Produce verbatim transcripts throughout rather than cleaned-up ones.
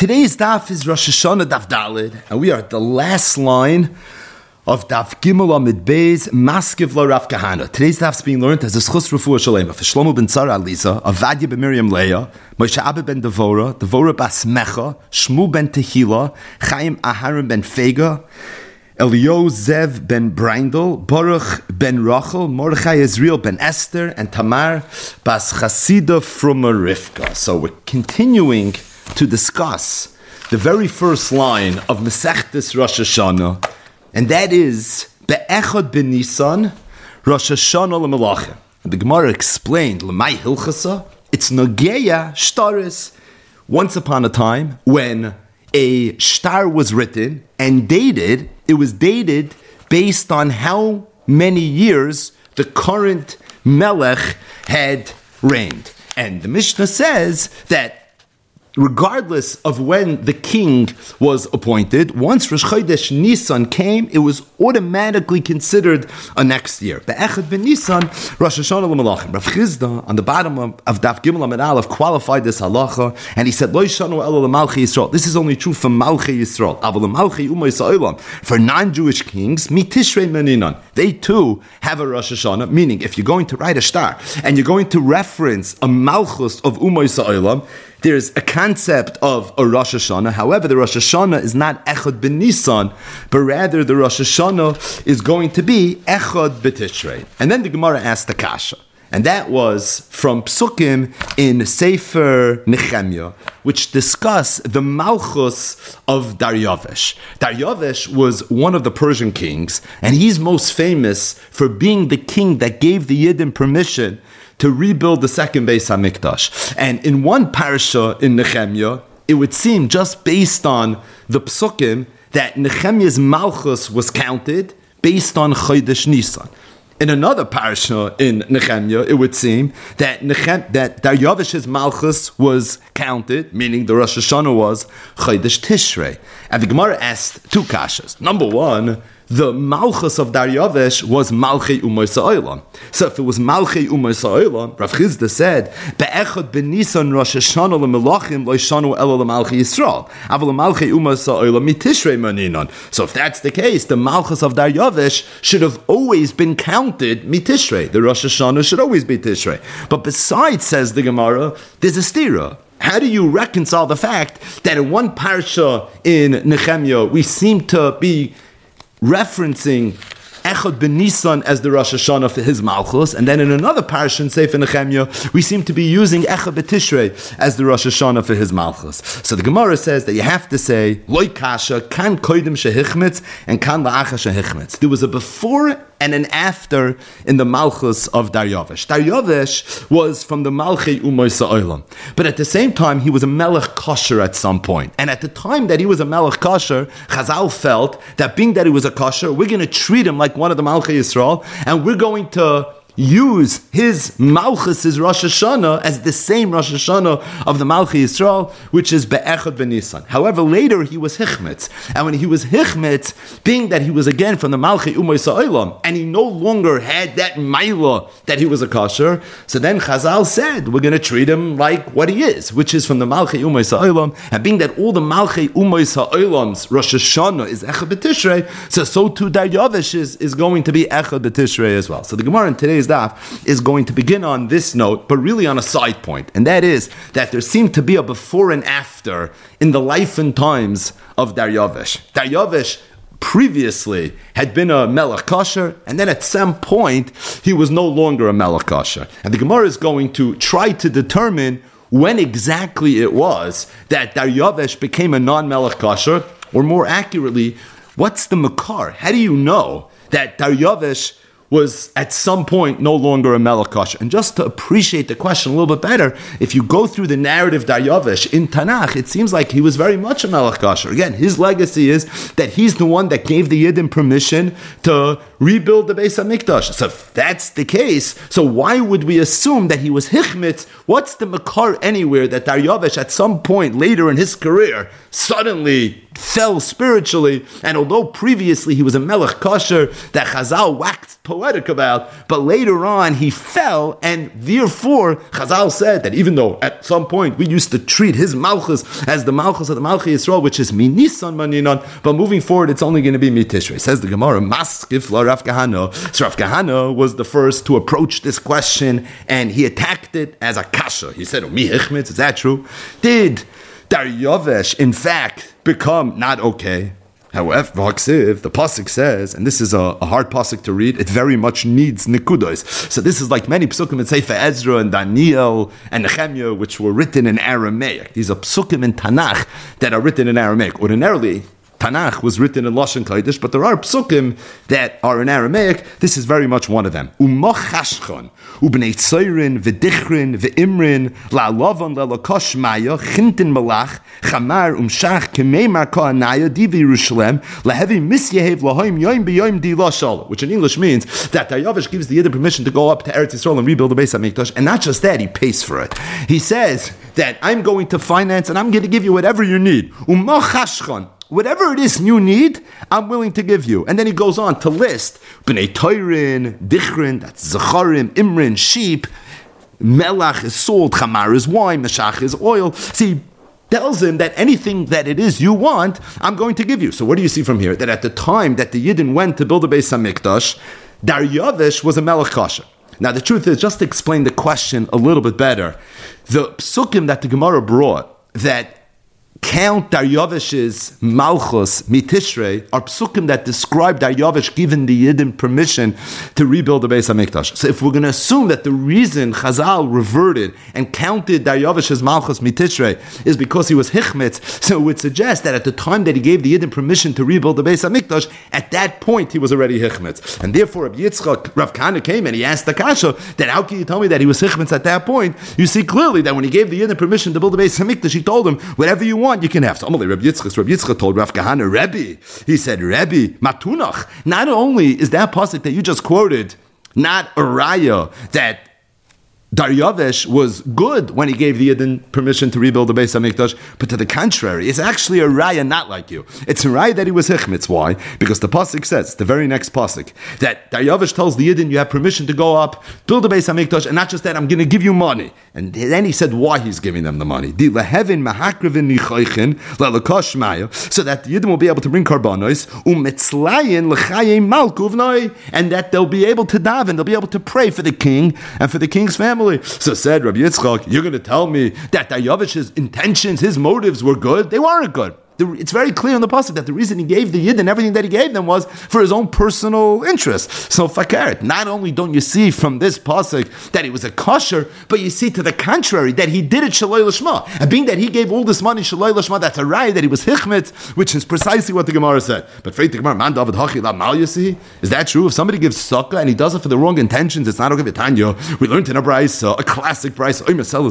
Today's daf is Rosh Hashanah daf Dalid, and we are at the last line of daf Gimel Amid Beis Maskiv Lo Rav Kahana. Today's daf is being learned as a Schus Refuah Shalema for Shlomo ben Tzara Aliza, Avadia ben Miriam Leah, Moshe Abba ben Devora, Devora bas Mecha, Shmu ben Tehila, Chaim Aharon ben Fega, Elio Zev ben Brindel, Baruch ben Rachel, Mordechai Israel ben Esther, and Tamar bas Chasida from Rivka. So we're continuing to discuss the very first line of Masechtas Rosh Hashanah, and that is Be'echad b'Nisan Rosh Hashanah l'Melachim. And the Gemara explained L'may Hilchasa, it's Nogeya Shtaris. Once upon a time, when a shtar was written and dated, it was dated based on how many years the current Melech had reigned. And the Mishnah says that regardless of when the king was appointed, once Rosh Chodesh Nisan came, it was automatically considered a next year. Be'echad ben Nisan, Rosh Hashanah l'Melachim. Rav Chizda, on the bottom of, of Daf Gimel Amid Aleph, qualified this halacha, and he said, Lo yishanu elo l'malchei Yisrael. This is only true for Malchei Yisrael. Aval l'malchei umay sa'olam. For non-Jewish kings, mi tishrei meninan. They too have a Rosh Hashanah, meaning if you're going to write a star, and you're going to reference a Malchus of umay sa'olam, there's a concept of a Rosh Hashanah. However, the Rosh Hashanah is not Echad ben Nisan, but rather the Rosh Hashanah is going to be Echad b'Tishrei. And then the Gemara asked the Kasha, and that was from Psukim in Sefer Nehemiah, which discuss the Malchus of Daryavesh. Daryavesh was one of the Persian kings, and he's most famous for being the king that gave the Yidden permission to rebuild the second Beis HaMikdash. And in one parasha in Nehemiah, it would seem just based on the psukim that Nehemiah's Malchus was counted based on Chodesh Nisan. In another parasha in Nehemiah, it would seem that Nechem, that Daryavesh's Malchus was counted, meaning the Rosh Hashanah was Chodesh Tishrei. And the Gemara asked two kashas. Number one, the Malchus of Daryavesh was Malchei Umay Sa'olam. So if it was Malchei Umay Sa'olam, Rav Chizda said, Be'echad b'Nisan Rosh Hashanah l'Melachim lo yishanu elo l'Malchei Yisrael. Aval l'Malchei Umay Sa'olam mitishrei maninan. So if that's the case, the Malchus of Daryavesh should have always been counted mitishrei. The Rosh Hashanah should always be Tishrei. But besides, says the Gemara, there's a stira. How do you reconcile the fact that in one parsha in Nehemiah we seem to be referencing Echad ben Nisan as the Rosh Hashanah for his Malchus, and then in another parasha in Sefer Nehemiah, we seem to be using Echad b'Tishrei as the Rosh Hashanah for his Malchus. So the Gemara says that you have to say, Loi kasha, kan koidim shehichmetz, and kan la'acha shehichmetz. There was a before and an after in the Malchus of Daryavesh. Daryavesh was from the Malchei Umay Sa'olam. But at the same time, he was a Melech Kosher at some point. And at the time that he was a Melech Kosher, Chazal felt that being that he was a Kosher, we're going to treat him like one of the Malchei Yisrael, and we're going to use his Malchus, his Rosh Hashanah, as the same Rosh Hashanah of the Malchei Yisrael, which is Be'echad ben Nisan. However, later he was Hichmetz. And when he was Hichmetz, being that he was again from the Malchei Umay Sa'olam, and he no longer had that Maila that he was a kosher, so then Chazal said, we're going to treat him like what he is, which is from the Malchei Umay Sa'olam, and being that all the Malchei Umay Sa'olam's Rosh Hashanah is Echad b'Tishrei, so so too Daryavesh is, is going to be Echad b'Tishrei as well. So the Gemara in today's daf is going to begin on this note, but really on a side point, and that is that there seemed to be a before and after in the life and times of Daryavesh. Daryavesh previously had been a Melech Kosher, and then at some point he was no longer a Melech Kosher. And the Gemara is going to try to determine when exactly it was that Daryavesh became a non-Melech Kosher, or more accurately, what's the Makar? How do you know that Daryavesh was at some point no longer a Melech Kosher? And just to appreciate the question a little bit better, if you go through the narrative Daryavesh in Tanakh, it seems like he was very much a Melech Kosher. Again, his legacy is that he's the one that gave the Yidden permission to rebuild the Beis HaMikdash. So if that's the case, so why would we assume that he was hichmitz? What's the makar anywhere that Daryavish at some point later in his career suddenly fell spiritually, and although previously he was a melech kosher that Chazal waxed poetic about, but later on he fell, and therefore Chazal said that even though at some point we used to treat his malchus as the malchus of the Malchi Yisrael, which is mi Nisan maninan, but moving forward it's only going to be mi Tishrei. Says the Gemara, maskif la Rav Kahana. So Rav Kahana was the first to approach this question, and he attacked it as a kasha. He said, oh, mi hichmitz, is that true? Did Daryavish in fact become not okay? However, the pasuk says, and this is a, a hard pasuk to read, it very much needs nikudos. So this is like many psukim in Sefer Ezra and Daniel and Nehemiah, which were written in Aramaic. These are psukim in Tanakh that are written in Aramaic. Ordinarily, Tanakh was written in Lashon Kodesh, but there are psukim that are in Aramaic. This is very much one of them. Umachashchon, ubnei tzoyrin, v'dichrin, v'imrin, la'alavan, la'lakosh maya, chintin malach, chamar, umshach, kemeimar kohanaya, divi Yerushalem, lahevi misyehev, lahoim yoim b'yoim di lashal, which in English means that Daryavish gives the Yidden permission to go up to Eretz Yisrael and rebuild the Beis HaMikdash, and not just that, he pays for it. He says that I'm going to finance and I'm going to give you whatever you need. Umachashchon, whatever it is you need, I'm willing to give you. And then he goes on to list B'nai Toirin, Dichrin, that's Zacharim, Imrin, sheep, Melach is salt, Chamar is wine, Meshach is oil. See, tells him that anything that it is you want, I'm going to give you. So what do you see from here? That at the time that the Yidden went to build the Beis HaMikdash, Daryavish was a Melech Kosher. Now the truth is, just to explain the question a little bit better, the psukim that the Gemara brought that count Daryavish's Malchus Mitishrei are psukim that describe Daryavish giving the Yidden permission to rebuild the Beis HaMikdash. So if we're going to assume that the reason Chazal reverted and counted Daryavish's Malchus Mitishrei is because he was Hichmetz, so it would suggest that at the time that he gave the Yidden permission to rebuild the Beis HaMikdash, at that point he was already Hichmetz. And therefore Rav Yitzchak, Rav Kahana came and he asked the Kasha that how can you tell me that he was Hichmetz at that point? You see clearly that when he gave the Yidden permission to build the Beis HaMikdash, he told him, whatever you want, you can have. So Amalei Reb Yitzchak, Reb Yitzchak told Rav Kahana, Rebbe, he said, Rebbe, Matunach. Not only is that pasuk that you just quoted not a raya that Daryavish was good when he gave the Yidden permission to rebuild the Beis HaMikdash, but to the contrary, it's actually a raya not like you. It's a raya that he was hichmitz. Why? Because the pasuk says, the very next pasuk, that Daryavish tells the Yidden, you have permission to go up, build the Beis HaMikdash, and not just that, I'm going to give you money. And then he said why he's giving them the money. So that the Yidden will be able to bring karbanos, and that they'll be able to daven, they'll be able to pray for the king and for the king's family. So said Rabbi Yitzchak, you're going to tell me that Daryavish's intentions, his motives were good? They weren't good. It's very clear in the pasuk that the reason he gave the Yid and everything that he gave them was for his own personal interest. So fakert, not only don't you see from this pasuk that he was a kosher, but you see to the contrary that he did it shaloi lishma. And being that he gave all this money shaloi lishma, that's a raya that he was hichmet, which is precisely what the Gemara said. But for the Gemara, man David hachi la mal, you see, is that true? If somebody gives sukkah and he does it for the wrong intentions, it's not okay. Tanya, we learned in a brayso, a classic brayso.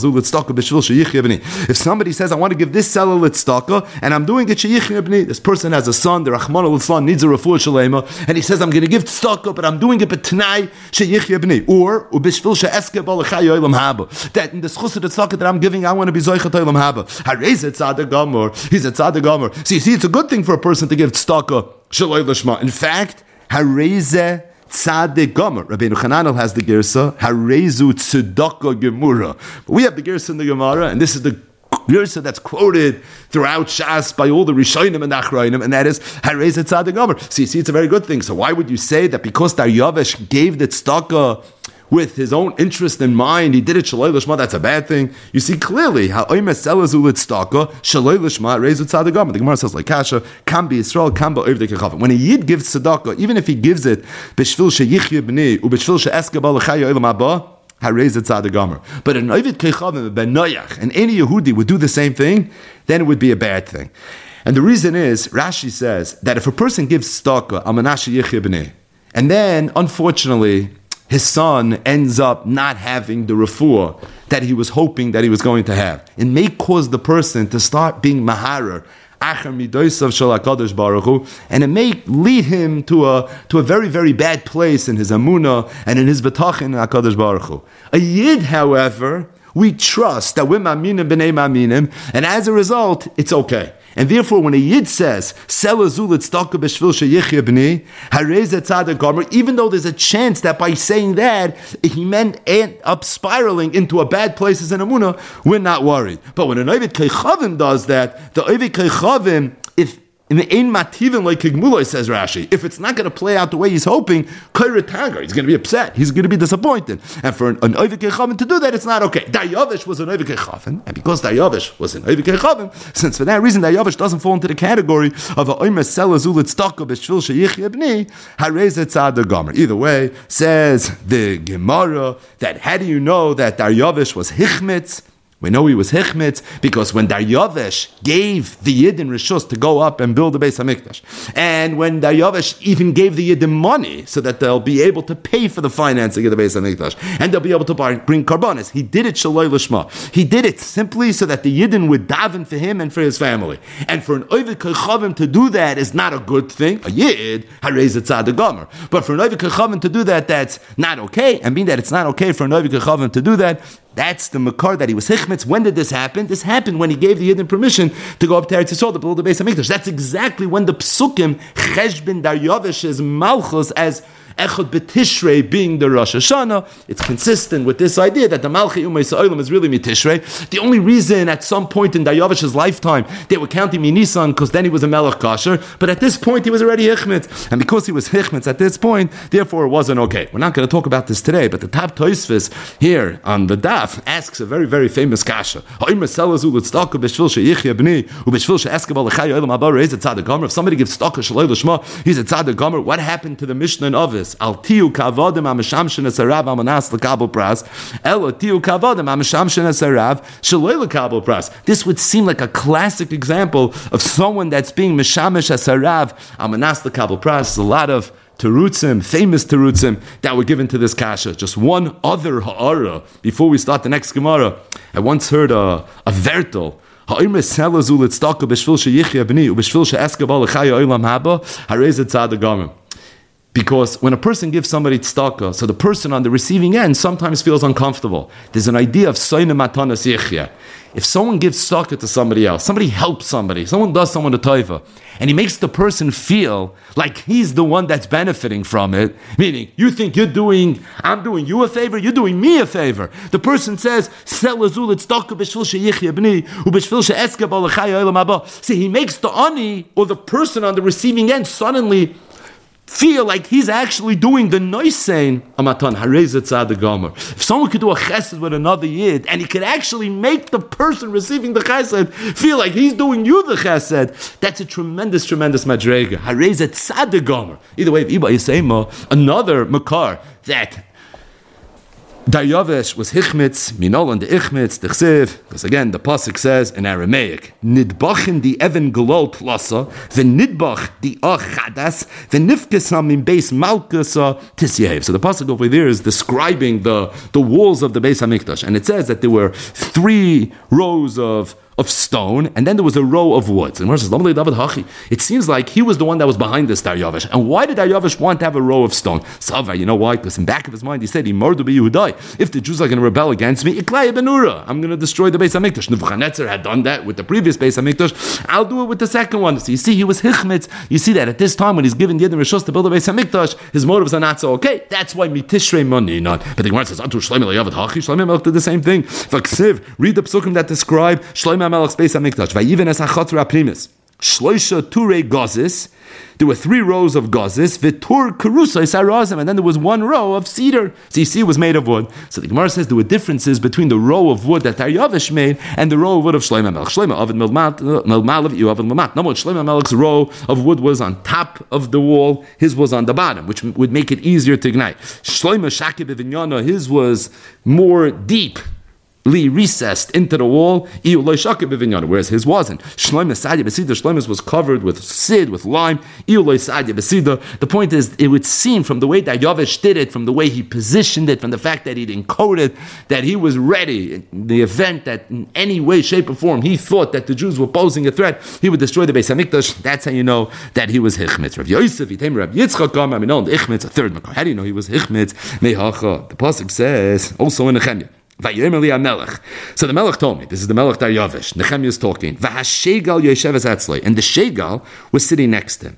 If somebody says, I want to give this seller litztaka, and I'm doing it sheyichni ibni. This person has a son, the Rachmana litzlan needs a refuah shalema, and he says, I'm going to give tzedakah, but I'm doing it b'tnai sheyichni ibni. Or ubishvil she'eske b'alechai olam haba. That in the schus of the tzedakah that I'm giving, I want to be zoichet olam haba. Harei zeh tzaddik gomer. He's a tzaddik gomer. So you see, it's a good thing for a person to give tzedakah shaloi lishma. In fact, harei zeh Tzaddik Gomer. Rabbeinu Chananel has the Gersa, Harezu Tzedakah Gemura. We have the Gersa in the Gemara, and this is the Gersa that's quoted throughout Shas by all the Rishonim and Achrayim, and that is Hareza Tzaddik Gomer. So you see, it's a very good thing. So why would you say that because Daryavish gave the tzedakah with his own interest in mind, he did it shaloi lishma, that's a bad thing? You see clearly how oimes selazu litztaka shaloi lishma reizu tzaddik gomer. The Gemara says like kasha can be Yisrael can be ovdei kechavim. When a yid gives tzedakah, even if he gives it b'shvil sheyichye b'nei u'b'shvil she'eske b'alechaya olam haba, harez tzaddik gomer. But an ovid kechavim ben noyach and any Yehudi would do the same thing, then it would be a bad thing. And the reason is, Rashi says that if a person gives tzedakah al manashe yichye b'nei, and then unfortunately his son ends up not having the refuah that he was hoping that he was going to have, it may cause the person to start being maharer achar midosav shel HaKadosh Baruch Hu, and it may lead him to a to a very, very bad place in his amunah and in his betachin in HaKadosh Baruch Hu. A yid, however, we trust that we're maminim b'nei maminim, and as a result, it's okay. And therefore, when a yid says, even though there's a chance that by saying that, he meant end up spiraling into a bad place as an amunah, we're not worried. But when an Ovid Kechavim does that, the Ovid Kechavim, if in the ein mativin like Kigmuloi, says Rashi, if it's not going to play out the way he's hoping, Kairatagar, he's going to be upset, he's going to be disappointed. And for an, an Oivik Kechavim to do that, it's not okay. Dayavish was an Oivik Kechavim, and because Dayavish was an Oivik Kechavim, since for that reason Dayavish doesn't fall into the category of a Oimer Sela Zulit Staka B'Shvil Sheyichya B'ni, Harezet Tzad Gomer. Either way, says the Gemara, that how do you know that Dayavish was Hichmitz? We know he was Hichmitz because when Daryavesh gave the Yidden Rishus to go up and build the Beis HaMikdash, and when Daryavesh even gave the Yidden money so that they'll be able to pay for the financing of the Beis HaMikdash, and they'll be able to buy, bring karbanis, he did it Shaloi Lishma. He did it simply so that the Yidden would daven for him and for his family. And for an Oivik Kechavim to do that is not a good thing. A Yid, Harez Tzad Gomer. But for an Oivik Kechavim to do that, that's not okay. And being that it's not okay for an Oivik Kechavim to do that, that's the makar that he was hichmetz. When did this happen? This happened when he gave the Yidden permission to go up to Eretz Yisrael to build the Beis HaMikdash. That's exactly when the psukim cheshbin Daryavesh's malchus as Echad B'Tishrei being the Rosh Hashanah. It's consistent with this idea that the Malchi Umay Sa'olam is really Mitishrei. The only reason at some point in Daryavesh's lifetime they were counting Minisan because then he was a Melech Kasher, but at this point he was already Hichmetz. And because he was Hichmetz at this point, therefore it wasn't okay. We're not going to talk about this today, but the Tab Toisvis here on the Daf asks a very, very famous kasha. If somebody gives staka Shalei Lishma, he's a Tzaddik Gomer. What happened to the Mishnah and Ovis? Al tiu kavadim ameshamshin esarav amanas lekabel pras. Elo tiu kavadim ameshamshin esarav shaloi lekabel pras. This would seem like a classic example of someone that's being meshamish esarav amanas lekabel pras. There's a lot of terutzim, famous terutzim that were given to this kasha. Just one other ha'ara before we start the next Gemara. I once heard a a vertel. Ha'imre sela zulit staka b'shvil sheyichya b'ni u'b'shvil she'eskabal l'chaya olam haba harezet tzad gamim. Because when a person gives somebody tzedakah, so the person on the receiving end sometimes feels uncomfortable. There's an idea of soine matanas yichya. If someone gives tzedakah to somebody else, somebody helps somebody, someone does someone a taiva, and he makes the person feel like he's the one that's benefiting from it, meaning you think you're doing, I'm doing you a favor, you're doing me a favor. The person says, see, he makes the ani, or the person on the receiving end suddenly feel like he's actually doing the noisein amatan harezet tzad gomer. If someone could do a chesed with another yid, and he could actually make the person receiving the chesed feel like he's doing you the chesed, that's a tremendous, tremendous madrega. Harezet tzad gomer. Either way, iba yisema, another makar that Daryavesh was hichmitz, minol and the ichmitz, the chsiv, because again, the pasuk says in Aramaic, nidbachin di even golol plasa, v'nidbach di achadas, v'nifkesam in beis malkusa tisyev. So the pasuk over there is describing the, the walls of the Beis HaMikdash, and it says that there were three rows of of stone, and then there was a row of woods. And says, it seems like he was the one that was behind this Daryavesh. And why did Daryavesh want to have a row of stone? Sava, you know why? Because in the back of his mind he said, if the Jews are going to rebel against me, I'm going to destroy the Beis HaMikdash. Nebuchadnezzar had done that with the previous Beis HaMikdash. I'll do it with the second one. So you see, he was hichmitz. You see that at this time when he's given the Yidden Rishus to build the Beis HaMikdash, his motives are not so okay. That's why mitishrei money not. But the Gemara says, Shlomo did the same thing. Read the psukim that describe Shlomo Melech's Beis HaMikdash. Vayiven es hachotzer haprimis. Shloisha turei gazis. There were three rows of gazis. V'tur karusay sarazim. And then there was one row of cedar. So you see, it was made of wood. So the Gemara says there were differences between the row of wood that Daryavesh made and the row of wood of Shlomo Melech. Shlomo Ovid Melmalav, you Ovid Melmat. No more. Shlomo Melech's row of wood was on top of the wall. His was on the bottom, which would make it easier to ignite. Shlomo Shakib Vinyana, his was more deep. Li recessed into the wall, whereas his wasn't. Shloimeh was covered with sid, with lime. The point is, it would seem from the way that Yavesh did it, from the way he positioned it, from the fact that he'd encoded, that he was ready in the event that in any way, shape, or form he thought that the Jews were posing a threat, he would destroy the Beis HaMikdash. That's how you know that he was Hichmitz. Rav Yosef, Yitem Rav Yitzchak, I mean, no, Hichmitz, a third Makar. How do you know he was Hichmitz? Mehacha. The pasuk says, also in Nehemiah. So the Melech told me, this is the Melech Daryavish, Nehemiah is talking, and the Shegal was sitting next to him.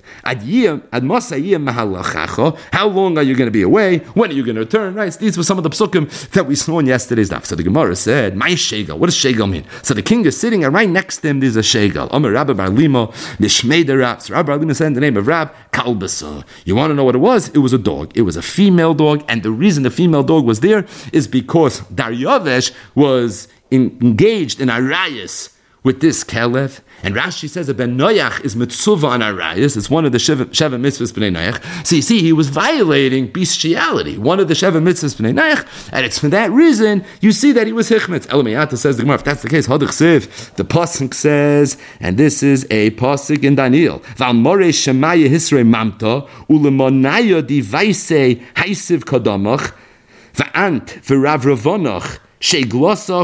How long are you going to be away? When are you going to return? Right? So these were some of the psukim that we saw in yesterday's daf. So the Gemara said, my Shegal, what does Shegal mean? So the king is sitting, and right next to him there's a Shegal. Amar Rabbi Bar Lima, Nishmei the Rab. So Rabbi Bar Lima said in the name of Rab, Kalbasa. You want to know what it was? It was a dog. It was a female dog, and the reason the female dog was there is because Daryavish Yavesh was in, engaged in arayas with this Kelev, and Rashi says that Ben Noach is mitzuvah on arayas. It's one of the Sheva, Sheva mitzvahs b'nei Noach. So you see, he was violating bestiality, one of the Sheva mitzvahs b'nei Noach, and it's for that reason you see that he was hichmetz. Elamiyata says the Gemara, if that's the case, Hadich Siv, the pasuk says, and this is a pasuk in Daniel, Val more shemaya hisrei mamta ulemonaya divaisei haisiv kadamach va'ant v'rav ravonach. So the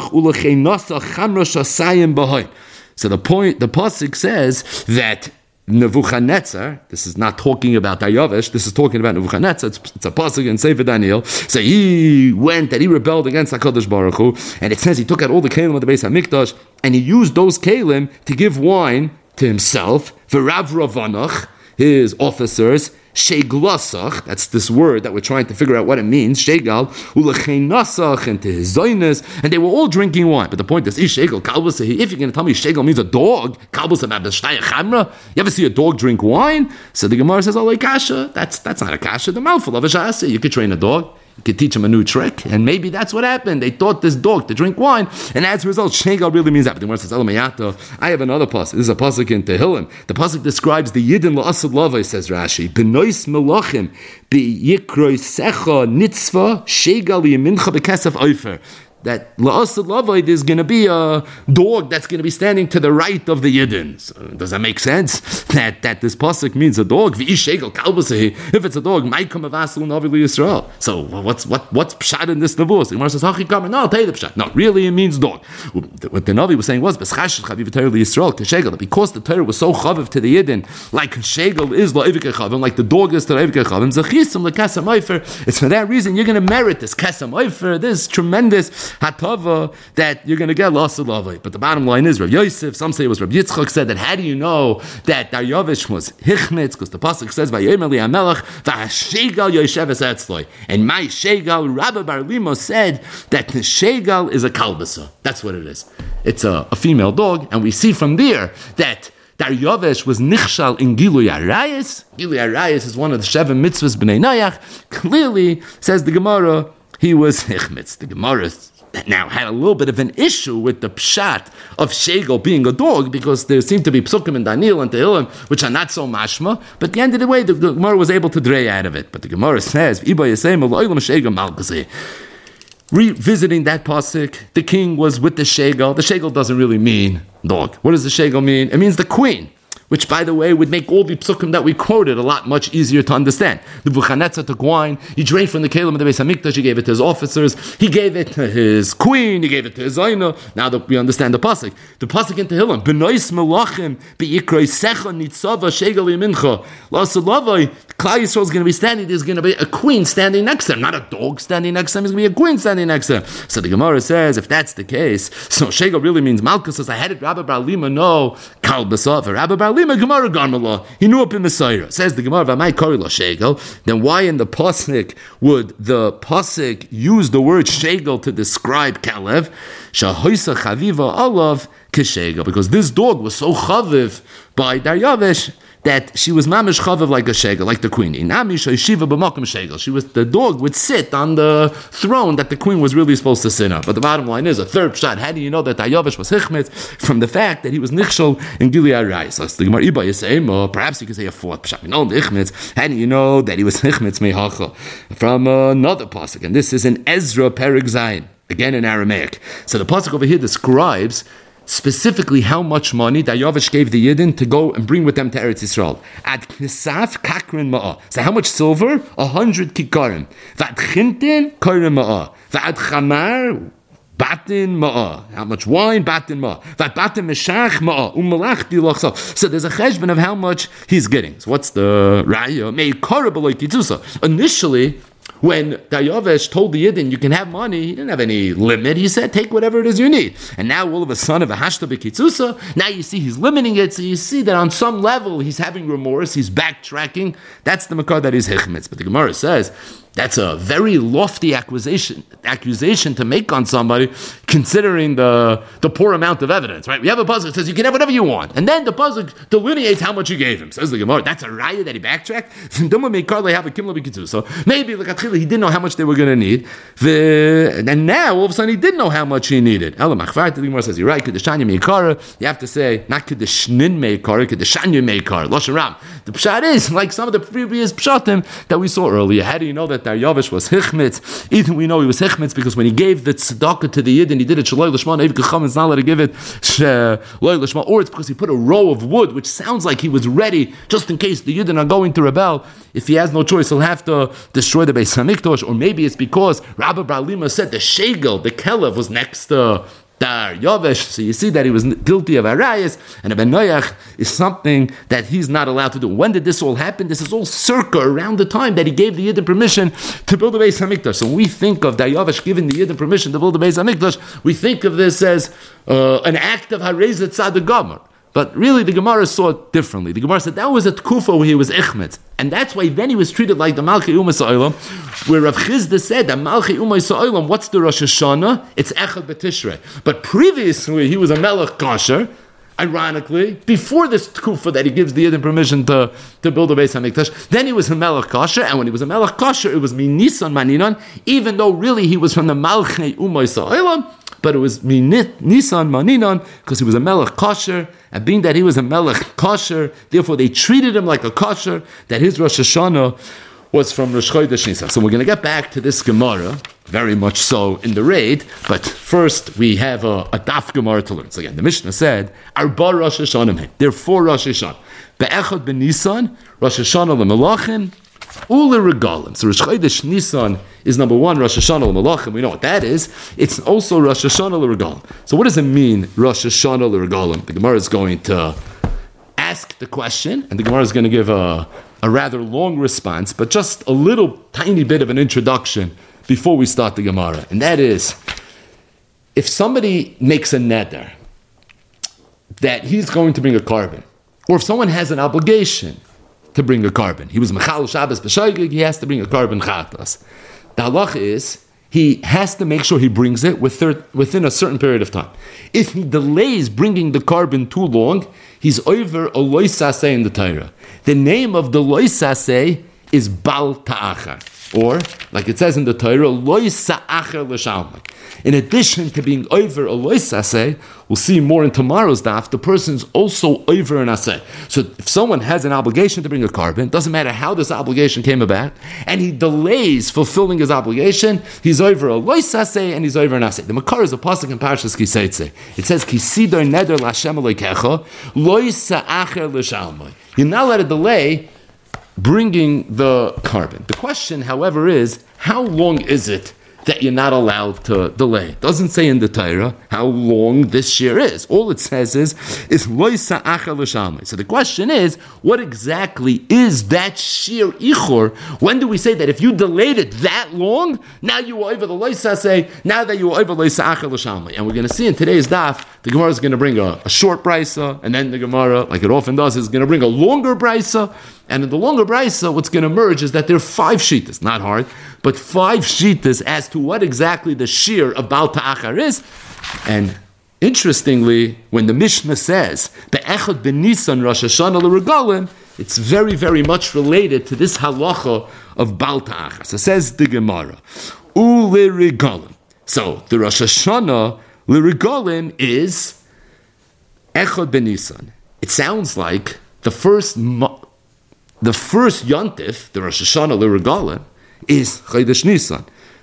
point, the pasuk says that Nebuchadnezzar, this is not talking about Daryavish, this is talking about Nebuchadnezzar, it's, it's a pasuk in Sefer Daniel, so he went and he rebelled against HaKadosh Baruch Hu, and it says he took out all the kelim of the Beis HaMikdash, and he used those kelim to give wine to himself, v'rav ravanach, his officers, Sheglasach, that's this word that we're trying to figure out what it means, Shegal, Ulachenasach, and to his Zaynas, and they were all drinking wine. But the point is, Ish Shegal, Kalbasa, if you're going to tell me Shegal means a dog, Kalbasa, Mabashtaya Chamra, you ever see a dog drink wine? So the Gemara says, oh, like Kasha, that's, that's not a Kasha, the mouthful of a Shasi. You could train a dog. You could teach him a new trick, and maybe that's what happened. They taught this dog to drink wine, and as a result, Shegal really means that. But the Gemara says, Elamayata, I have another pasuk. This is a pasuk in Tehillim. The pasuk describes the Yidin la'asad lavai, says Rashi. Benois melachim b'yikroi secha nitzva Shegal yamincha b'kesef oifer. That la'asad lavai, there's going to be a dog that's going to be standing to the right of the Yidden. So does that make sense? That that this pasuk means a dog. If it's a dog, might come a vassal Navi Yisrael. So what's what what's pshat in this nevuah? The Gemara says, "Hachi come." No, I'll tell you the pshat. No, really, it means dog. What the Navi was saying was, "B'schashish chaviv Torah Yisrael k'shegel." Because the Torah was so chaviv to the Yidden, like shegel is la'ivik chavim, like the dog is to la'ivik chavim. Zachisum lekasam oifer. It's for that reason you're going to merit this kasam oifer, this tremendous hatava that you're going to get lost of lavai. But the bottom line is, Rav Yosef, some say it was Rav Yitzchak, said that how do you know that Daryavish was hichmetz? Because the pasuk says, "Vayomer li hamelech v'hashegal yosheves etzloi." And my shegal, Rabbi Bar Lima said that the shegal is a kalbasa. That's what it is. It's a, a female dog, and we see from there that Daryavish was nichshal in Gilui Arayis. Gilui Arayis is one of the Sheva mitzvahs b'nei Noach. Clearly, says the Gemara, he was hichmetz. The Gemara now had a little bit of an issue with the pshat of Shegal being a dog, because there seemed to be psukim in Daniel and Tehillim which are not so mashma, but at the end of the way the, the Gemara was able to dray out of it. But the Gemara says, revisiting that pasuk, the king was with the Shegal. The Shegal doesn't really mean dog. What does the Shegal mean? It means the queen, which, by the way, would make all the psukim that we quoted a lot much easier to understand. The Nebuchadnezzar took wine, he drank from the kelim of the Beis HaMikdash, he gave it to his officers, he gave it to his queen, he gave it to his Zaina. Now that we understand the pasuk, the pasuk in Tehillim, Benois melachim be'ikroi secha nitzava shegal yamincha. L'asad lavai, Klal Yisrael is going to be standing, there's going to be a queen standing next to him, not a dog standing next to him, there's going to be a queen standing next to him. So the Gemara says, if that's the case, so shegal really means Malchus. Says, I had it Rabbi Bar Lima, no, Kalbasa, for Rabbi Bar Lima, Gemara Garmala. He knew up in Messiah. Says the Gemara, V'amai kori lo shegal. Then why in the pasuk would the pasuk use the word shegal to describe Kalev? Shahoisa chaviva alav k'shegal. Because this dog was so chaviv by Daryavish that she was mamish chaviv like a shegal, like the queen. Inami shoyeshiva b'makom shegal. She was, the dog would sit on the throne that the queen was really supposed to sit on. But the bottom line is, a third shot. How do you know that Daryavish was hichmetz? From the fact that he was nichshol in Gilui Arayis. So the Gemara Iba Yisayim, perhaps you could say a fourth pshat. No, hichmetz. How do you know that he was hichmetz mehacha? From another pasuk, and this is in Ezra Perek Zayin. again in Aramaic. So the pasuk over here describes specifically how much money Daryavish gave the Yidden to go and bring with them to Eretz Yisrael. Ad Knisaf kakrin ma'ah. So how much silver? A hundred kikarim. V'ad chintin kairim ma'ah. V'ad chamar batin ma'ah. How much wine? Batin ma'ah. V'ad batin meshach ma'ah. U'malach dilachsa. So there's a cheshbon of how much he's getting. So what's the raya? Me'ikara b'loy kitzusa. Initially, when Daryavish told the Yidden, you can have money, he didn't have any limit. He said, take whatever it is you need. And now all of a sudden, of a hashta b'kitzusa, now you see he's limiting it. So you see that on some level, he's having remorse, he's backtracking. That's the makar that is hechmetz. But the Gemara says, that's a very lofty accusation accusation to make on somebody, considering the, the poor amount of evidence, right? We have a pasuk that says you can have whatever you want, and then the pasuk delineates how much you gave him. Says the Gemara, that's a raya that he backtracked. So maybe he didn't know how much they were going to need, and now all of a sudden he did know how much he needed. The Gemara says you're right. You have to say not kedeshnin meikar, kedeshanya meikar. Lashon Ram. The pshat is like some of the previous pshatim that we saw earlier. How do you know that Daryavish was hichmetz? Either we know he was hichmetz because when he gave the tzedakah to the Yidden, he did it shaloi l'shma, Eiv Kacham is not allowed to give it shaloi l'shma, or it's because he put a row of wood, which sounds like he was ready just in case the Yidden are going to rebel. If he has no choice, he'll have to destroy the Beis Hamikdash, or maybe it's because Rabbi Bar Lima said the shegel, the kelev, was next to Daryavish, so you see that he was guilty of arayas, and a ben noyach is something that he's not allowed to do. When did this all happen? This is all circa around the time that he gave the Yidden permission to build the Beis Hamikdash. So when we think of Daryavish giving the Yidden permission to build the Beis Hamikdash, we think of this as uh, an act of harezet tzad gomer. But really, the Gemara saw it differently. The Gemara said that was a tkufa where he was ichmet. And that's why then he was treated like the Malchi Umas Ha'olam, where Rav Chizda said that Malchi Umas Ha'olam, what's the Rosh Hashanah? It's Echad B'Tishrei. But previously, he was a Melech Kasher, ironically, before this tkufa that he gives the Yidden permission to, to build a Beis HaMikdash. Then he was a Melech Kasher, and when he was a Melech Kasher, it was Minisan Maninan, even though really he was from the Malchi Umas Ha'olam, but it was Nisan Maninan, because he was a Melech Kasher, and being that he was a Melech Kasher, therefore they treated him like a Kasher, that his Rosh Hashanah was from Rosh Chodesh Nisan. So we're going to get back to this Gemara, very much so in the raid, but first we have a, a Daf Gemara to learn. So again, the Mishnah said, Arba Rosh Hashanah, there are four Rosh Hashanah. Be'echad ben Nisan, Rosh Hashanah le'melachim, Ule regalim. So Rosh Chodesh Nisan is number one, Rosh Hashanah l'malachim. We know what that is. It's also Rosh Hashanah l'regalim. So what does it mean, Rosh Hashanah l'regalim? The Gemara is going to ask the question, and the Gemara is going to give a, a rather long response, but just a little tiny bit of an introduction before we start the Gemara. And that is, if somebody makes a neder that he's going to bring a carbon, or if someone has an obligation to bring a carbon. He was Mechal Shabbos B'Shoigig, he has to bring a carbon Chatas. The halach is, he has to make sure he brings it within a certain period of time. If he delays bringing the carbon too long, he's over a loisaseh in the Torah. The name of the loisaseh is Bal Ta'achar. Or, like it says in the Torah, loisa'achar l'shalmai. In addition to being over a loisaseh, we'll see more in tomorrow's daf, the person's also over an aseh. So if someone has an obligation to bring a carbon, doesn't matter how this obligation came about, and he delays fulfilling his obligation, he's over a loisaseh and he's over an aseh. The makar is a pasuk in Parshas Kiseitze. It says, Kisidar neder l'Hashem Elokecha, loisa'achar l'shalmai. You're not allowed to delay bringing the carbon. The question, however, is how long is it that you're not allowed to delay? It doesn't say in the Torah how long this year is. All it says is, is loisa achar l'shalmai. So the question is, what exactly is that sheer ichor? When do we say that if you delayed it that long, now you are over the loisa say, now that you are over loisa achar l'shalmai? And we're going to see in today's daf, the Gemara is going to bring a, a short brisa, and then the Gemara, like it often does, is going to bring a longer brisa. And in the longer brisa, what's going to emerge is that there are five shitas, not hard, but five shitas as to what exactly the shear of Bal Ta'achar is. And interestingly, when the Mishnah says, Be'echad ben Nisan Rosh Hashanah l'regalim, it's very, very much related to this halacha of Bal Ta'achar. So says the Gemara, U'leregalim. So the Rosh Hashanah l'regalim is Echad ben Nisan. It sounds like the first mo- The first Yontif, the Rosh Hashanah l'regalim, is Chodesh Nisan.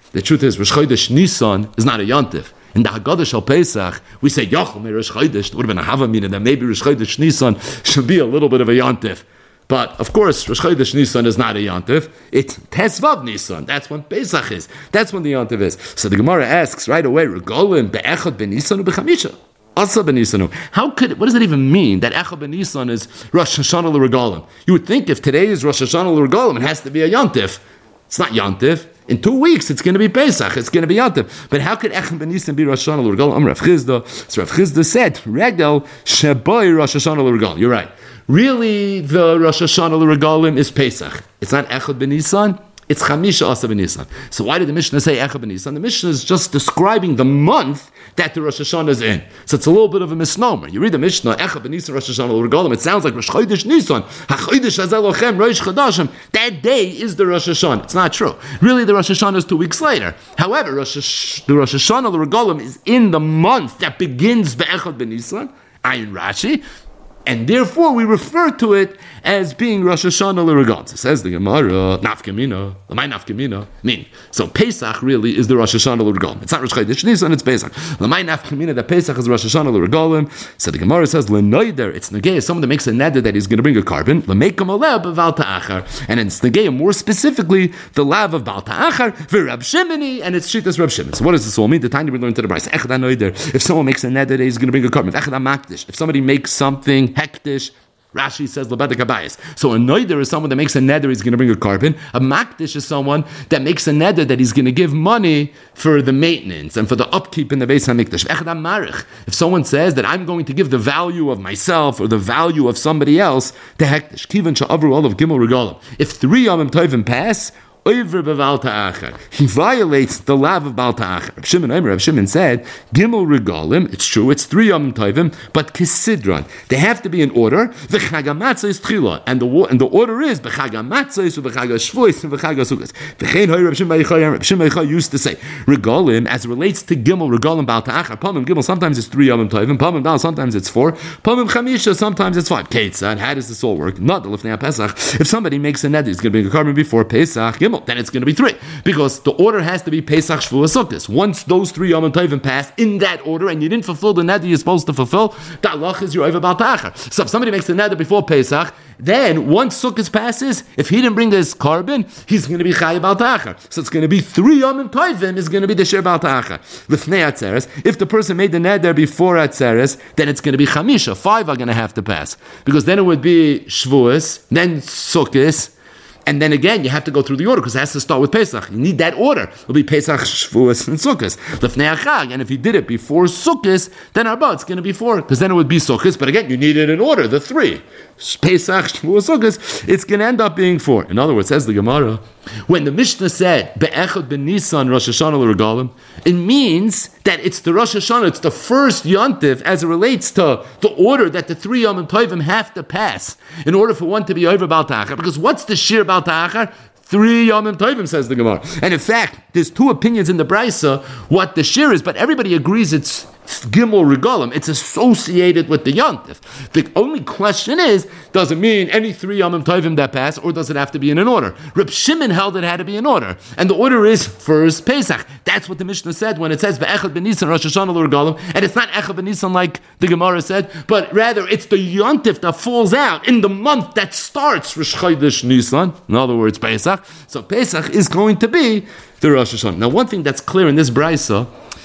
The truth is, Rosh Chodesh Nisan is not a Yontif. In the Haggadah Shal Pesach, we say Yochel Me Rosh Chodesh. It would have been a Havamina that maybe Rosh Chodesh Nisan should be a little bit of a Yontif. But of course, Rosh Chodesh Nisan is not a Yontif. It's Tesvav Nisan. That's when Pesach is. That's when the Yontif is. So the Gemara asks right away, Regolim be'echad b'Nisan u'b'chamisha. Also b'Nisanu. How could, what does it even mean that Echad b'Nisan is Rosh Hashanah l'Regalim? You would think if today is Rosh Hashanah l'Regalim, it has to be a Yontif. It's not Yontif. In two weeks, it's going to be Pesach. It's going to be Yontif. But how could Echad b'Nisan be Rosh Hashanah l'Regalim? Am Rav Chizda. So Rav Chizda said, Regel sheboi Rosh Hashanah l'Regalim. You're right. Really, the Rosh Hashanah l'Regalim is Pesach. It's not Echad b'Nisan. It's Chamisha Asa b'Nisan. So why did the Mishnah say Echad b'Nisan? The Mishnah is just describing the month that the Rosh Hashanah is in. So it's a little bit of a misnomer. You read the Mishnah, Echad b'Nisan Rosh Hashanah l'Regalim, it sounds like Rosh Chodesh Nisan, HaChodesh Hazeh Lochem Rosh Chodashim. That day is the Rosh Hashanah. It's not true. Really, the Rosh Hashanah is two weeks later. However, Rosh Hash- the Rosh Hashanah l'Regalim is in the month that begins Be'echad b'Nisan, Ayin Rashi, and therefore we refer to it as being Rosh Hashanah l'Regalim. So says the Gemara, Nafkamina, Lamai Nafkamina. Mean, so Pesach really is the Rosh Hashanah l'Regalim. It's not Rosh Chodesh Nisan, it's Pesach. Lamai Nafkamina, that Pesach is Rosh Hashanah l'Regalim. So the Gemara says, L'noider, it's Negei, someone that makes a neder that he's going to bring a carbon. L'meikom aleh b'val ta'achar. And it's Negei, more specifically, the lav of Bal ta'achar, v'Rab Shimoni, and it's Shittas Rab Shimon. So what does this all mean? The time we learned to the Brayso. Echad ha'noider, if someone makes a neder that he's going to bring a carbon. Echad ha'makdish, if somebody makes something hektish, Rashi says Lebedek Habayis. So a noider is someone that makes a neder he's going to bring a carbon. A makdish is someone that makes a neder that he's going to give money for the maintenance and for the upkeep in the Beis Hamikdash. Echad HaMarich. If someone says that I'm going to give the value of myself or the value of somebody else, the hektish. Kivan sha'avru all of Gimel Regalim. If three Yomim Tovim pass, over b'val ta'achar, he violates the lav of Bal ta'achar. Rav Shimon Omer, Rav Shimon said, Gimel Regalim, it's true, it's three Yom Tovim, but Kisidron, they have to be in order. V'chag HaMatzah is tchila, and the and the order is b'chag HaMatzah is v'chag HaShvuos and v'chag HaSukkos. V'chein hoi Rav Shimon Yochai, Rav Shimon Yochai used to say, Regalim, as it relates to Gimel Regalim Bal ta'achar, Pamim Gimel, sometimes it's three Yom Tovim, Pamim Bal, sometimes it's four, Pamim Chamisha, sometimes it's five. Ketzad, how does this all work? Not the Lifnei Pesach. If somebody makes a neder, he's going to bring a carbon before Pesach, Gimel, then it's going to be three, because the order has to be Pesach, Shavuos, Sukkos. Once those three Yom Tovim pass in that order, and you didn't fulfill the neder you're supposed to fulfill, the halach is you're over Bal ta'achar. So if somebody makes a neder before Pesach, then once Sukkos passes, if he didn't bring his carbon, he's going to be Chayav Bal ta'achar. So it's going to be three Yom Tovim is going to be the Shir Bal ta'achar. L'fnei Atzeres, if the person made the neder before Atzeres, then it's going to be Chamisha. Five are going to have to pass, because then it would be Shavuos, then Sukkos. And then again, you have to go through the order because it has to start with Pesach. You need that order. It'll be Pesach, Shavuos, and Sukkos. L'fnei Achag. And if he did it before Sukkos, then Arba, it's going to be four. Because then it would be Sukkos. But again, you need it in order, the three. Pesach, Shavuos, Sukkos. It's going to end up being four. In other words, says the Gemara, when the Mishnah said, Be'echad b'Nisan Rosh Hashanah l'Regalim, it means that it's the Rosh Hashanah, it's the first Yontif as it relates to the order that the three Yom Tovim have to pass in order for one to be over Bal ta'achar. Because what's the Shir Bal ta'achar? Three Yom Tovim, says the Gemara. And in fact, there's two opinions in the Brayso what the Shir is, but everybody agrees it's Gimel Regalim. It's associated with the Yontif. The only question is, does it mean any three Yom Tovim that pass, or does it have to be in an order? Reb Shimon held it had to be in order. And the order is first Pesach. That's what the Mishnah said when it says Be'echad b'Nisan Rosh Hashanah l'Regalim. And it's not Echad b'Nisan like the Gemara said, but rather it's the Yontif that falls out in the month that starts Rosh Chodesh Nisan. In other words, Pesach. So Pesach is going to be the Rosh Hashanah. Now, one thing that's clear in this Brayso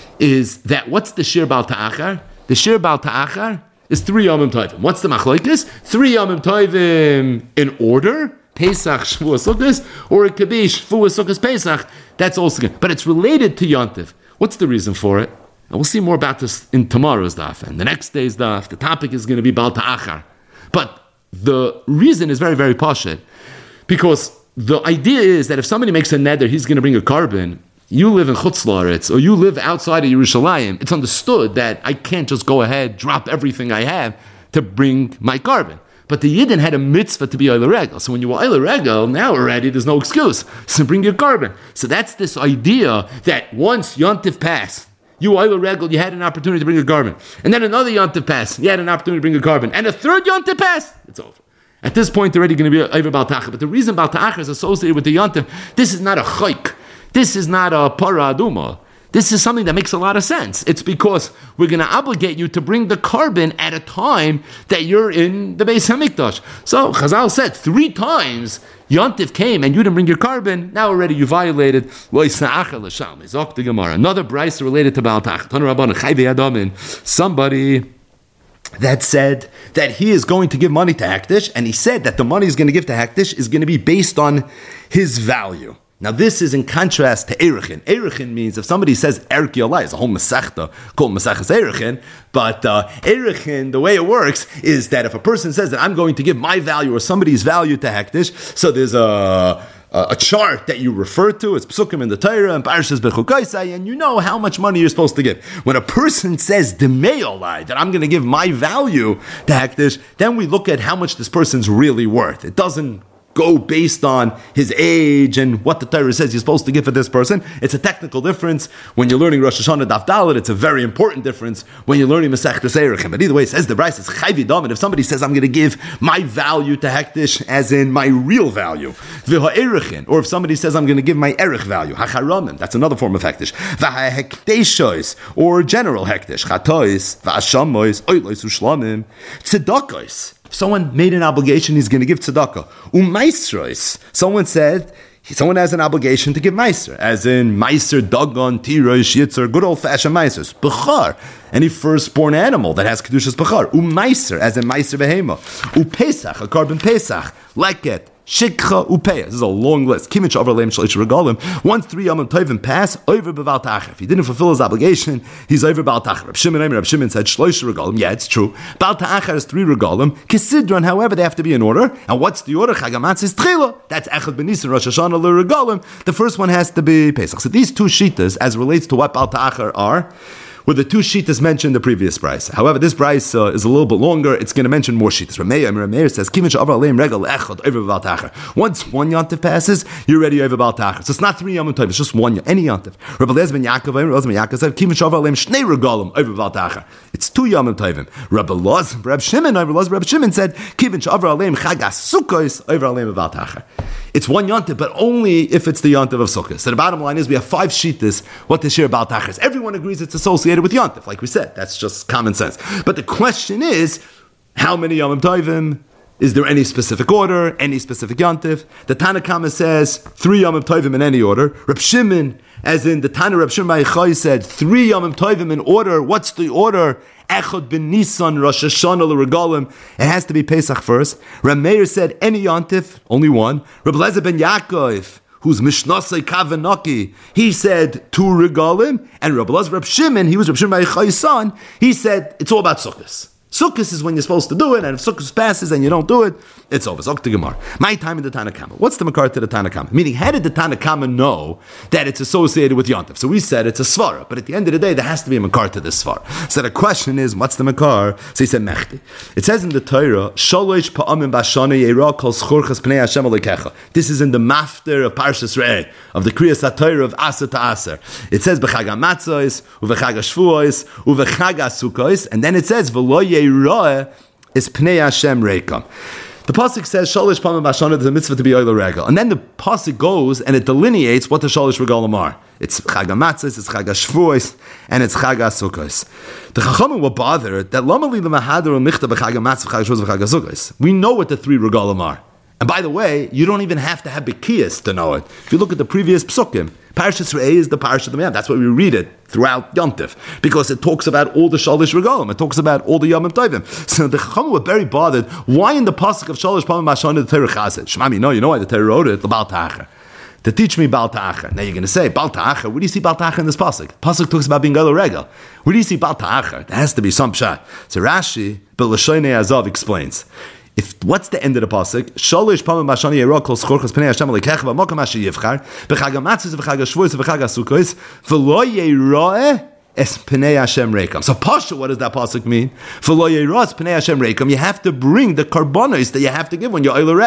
is that what's the Shir Bal ta'achar? The Shir Bal ta'achar is three Yomim Tovim. What's the machlokes? Three Yomim Tovim in order, Pesach, Shavuos, Sukkos, or it could be Shavuos, Sukkos, Pesach. That's also good. But it's related to Yontif. What's the reason for it? And we'll see more about this in tomorrow's daf. And the next day's daf, the topic is going to be Bal ta'achar. But the reason is very, very pashut. Because the idea is that if somebody makes a neder, he's going to bring a carbon. You live in Chutz La'aretz, or you live outside of Yerushalayim, it's understood that I can't just go ahead, drop everything I have to bring my carbon. But the Yidden had a mitzvah to be Oile Regel. So when you were Oile Regel, now already there's no excuse. So bring your carbon. So that's this idea that once Yontif passed, you Oile Regel, you had an opportunity to bring a carbon. And then another Yontif passed, you had an opportunity to bring a carbon. And a third Yontif passed, it's over. At this point, they're already going to be over Bal ta'achar. But the reason Bal ta'achar is associated with the Yontif, this is not a chayk. This is not a para aduma. This is something that makes a lot of sense. It's because we're going to obligate you to bring the carbon at a time that you're in the Beis Hamikdash. So Chazal said three times Yontif came and you didn't bring your carbon. Now already you violated. Another brayso related to Baal Tachar. Somebody that said that he is going to give money to Hektish, and he said that the money he's going to give to Hektish is going to be based on his value. Now this is in contrast to Erechin. Erechin means if somebody says Erek Yolai, it's a whole Masechta called Maseches Erechin, but uh, Erechin, the way it works is that if a person says that I'm going to give my value or somebody's value to Hektish, so there's a a chart that you refer to, it's Psukim in the Torah and Parshas Bechukaisai, and you know how much money you're supposed to give. When a person says Demeyolai, that I'm going to give my value to Hektish, then we look at how much this person's really worth. It doesn't go based on his age and what the Torah says you're supposed to give for this person. It's a technical difference. When you're learning Rosh Hashanah Daf Dalet, it's a very important difference when you're learning Masechtas Erechin. But either way, it says the Bryce, it's Chayvi Dam, and if somebody says I'm going to give my value to Hektish as in my real value, V'ha Erechin, or if somebody says I'm going to give my Erech value, Hacharamim, that's another form of Hektish, V'ha Hekteshois, or general Hektish, Chatois, V'ashamois, Oilois Ushlamim, Tzedakos. Someone made an obligation, he's going to give tzedakah. Umaisrois. Someone said, someone has an obligation to give meiser, as in meiser, dagon, tirosh, yitzer, good old-fashioned meisers. Bechar, any firstborn animal that has kedushas bechar. Umeiser, as in meiser behema. Upesach, a carbon pesach. Leket, shikcha, upeya. This is a long list. Kimich over leim shalish regalim. Once three yomim tovim pass, over b'val tachar. If he didn't fulfill his obligation, he's over b'val tachar. Reb Shimon, Reb Shimon said shalish regalim. Yeah, it's true. B'val tachar is three regalim. Kisidron, however, they have to be in order. And what's the order? Chagamatz is tchila. That's echad b'nisan Rosh Hashanah le regalim. The first one has to be Pesach. So these two shitas, as relates to what b'val tachar are, were the two shitas mentioned in the previous price. However, this price uh, is a little bit longer. It's going to mention more shitas. Rameir, Rameir says, "Kimich avar aleim regal echad over b'val tachar." Once one yontif passes, you're ready over b'val tachar. So it's not three yom tov; it's just one. Any yontif. Rabbi Lez ben Yaakov, Rabbi Lez ben Yaakov said, "Kimich avar aleim shnei regalim over b'val tachar." It's two yom tovim. Rabbi Lez, Rabbi Shimon, Rabbi Lez, Rabbi Shimon said, "Kimich avar aleim chagas sukkos over aleim b'val tachar." It's one yontif, but only if it's the yontif of sukkah. So the bottom line is we have five shitas. What the shir b'val tachar is. Everyone agrees it's associated with yontif, like we said. That's just common sense. But the question is, how many Yom Tovim? Is there any specific order? Any specific Yontif? The Tana Kama says three Yom Tovim in any order. Reb Shimon, as in the Tana Reb Shimon Ba'Yochai said, three Yom Tovim in order. What's the order? Echad ben Nisan, Rosh Hashanah l'Regalim. It has to be Pesach first. Reb Meir said any Yontif, only one. Reb Lezer ben Yaakov, who's Mishnasei Kavanaki, he said two regalim, and Rabbi Elazar Reb Shimon, he was Reb Shimon Ba'Yochai's son, he said it's all about sukkahs. Sukkahs is when you're supposed to do it, and if Sukkahs passes and you don't do it, it's over. Zok to Gemara. My time in the Tana Kama. What's the makar to the Tana Kama? Meaning, how did the Tana Kama know that it's associated with Yontif? So we said it's a svara, but at the end of the day, there has to be a makar to this svara. So the question is, what's the makar? So he said mechti. It says in the Torah, Shalosh pa'amim b'ashana yeira kol schorchas pnei Hashem alekecha. This is in the mafter of Parshas Re'eh, of the Kriyas HaTorah of Aser to Aser. It says b'chag ha'matzos, u'v'chag ha'shvuos, u'v'chag ha'sukkos, and then it says v'lo Roeh is Pnei Hashem Reikam. The pasuk says Shalish Pamim Bashana, there's a mitzvah to be Oila Regal, and then the pasuk goes and it delineates what the Shalish Regalim are. It's Chag HaMatzos, it's Chag HaShvuos, and it's Chag HaSukkos. The Chachamim were bothered that Lama Li L'Mahadar U'Michta B'Chag HaMatzos, Chag HaShvuos, Chag HaSukkos. We know what the three Regalim are. And by the way, you don't even have to have Bekiyas to know it. If you look at the previous psukim, Parshas Re'eh is the Parsha of the Yom. That's why we read it throughout Yom Tov, because it talks about all the Shalish Regalim. It talks about all the Yom Tovim. So the Chachamim were very bothered. Why in the pasuk of Shalish Pamim Bashana the Torah Chazed? Shmami, no, you know why the Torah wrote it? The Baal Ta'achar. To teach me Baal Ta'achar. Now you're going to say, Baal Ta'achar, where do you see Baal Ta'achar in this pasuk? Pasuk talks about being Oila Regal. Where do you see Baal Ta'achar? There has to be some shot. So Rashi, B'Lashoinei Azav, explains. If what's the end of the pasuk? Shalish pamim b'ashani yera kol schorchas pnei Hashem alekecha b'makom asher yivchar b'chag ha'matzos v'chag ha'shvuos v'chag ha'sukkos v'lo yeraeh es pnei Hashem reikam. So pasha, what does that pasuk mean? V'lo yeraeh es pnei Hashem reikam. You have to bring the karbonos that you have to give when you're oila regal.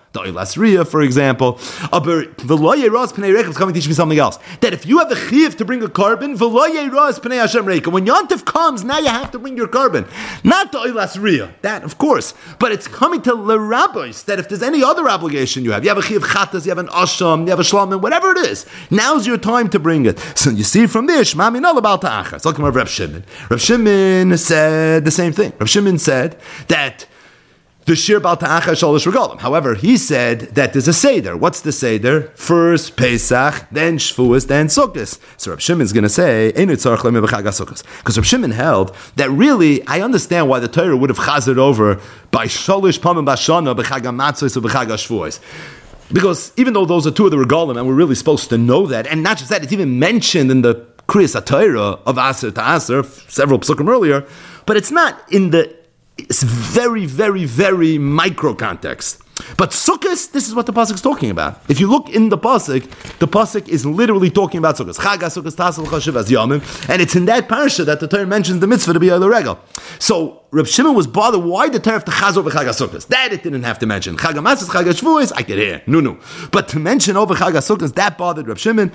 the Oilas Riyah, for example. Aber V'lo Ras Pnei Reika is coming to teach me something else. That if you have a chiv to bring a carbon, V'lo Ras Pnei Hashem Reika. When Yontif comes, now you have to bring your carbon. Not the Oilas Riyah, that of course, but it's coming to the rabbis that if there's any other obligation you have, you have a chiv chatas, you have an asham, you have a shlamim, whatever it is, now's your time to bring it. So you see from this, Shema Min all about ta'achar. It's talking about Reb Shimon. Reb Shimon said the same thing. Reb Shimon said that the shir bal ta'achar shalosh regalim. However, he said that there's a seder. What's the seder? First Pesach, then Shvuos, then Sukkos. So Reb Shimon's going to say, Einu tzarich le'mei b'chag HaSukkos. Because Reb Shimon held that really, I understand why the Torah would have chazered over by shalosh pamim b'shana b'chag HaMatzos or b'chag HaShvuos. Because even though those are two of the regalim, and we're really supposed to know that, and not just that, it's even mentioned in the Kriyas HaTorah of Aser to Aser, several psukim earlier, but it's not in the it's very, very, very micro context. But Sukkot, this is what the pasuk is talking about. If you look in the pasuk, the pasuk is literally talking about Sukkot. Chag HaSukkos tasel chashiv as yomim, and it's in that parsha that the Torah mentions the mitzvah to be a regel. So Reb Shimon was bothered. Why the Torah have to chaz over Chag HaSukkos? That it didn't have to mention. Chag HaMatzos, Chag HaShvuos, I could hear. No, no. But to mention over Chag HaSukkos, that bothered Reb Shimon.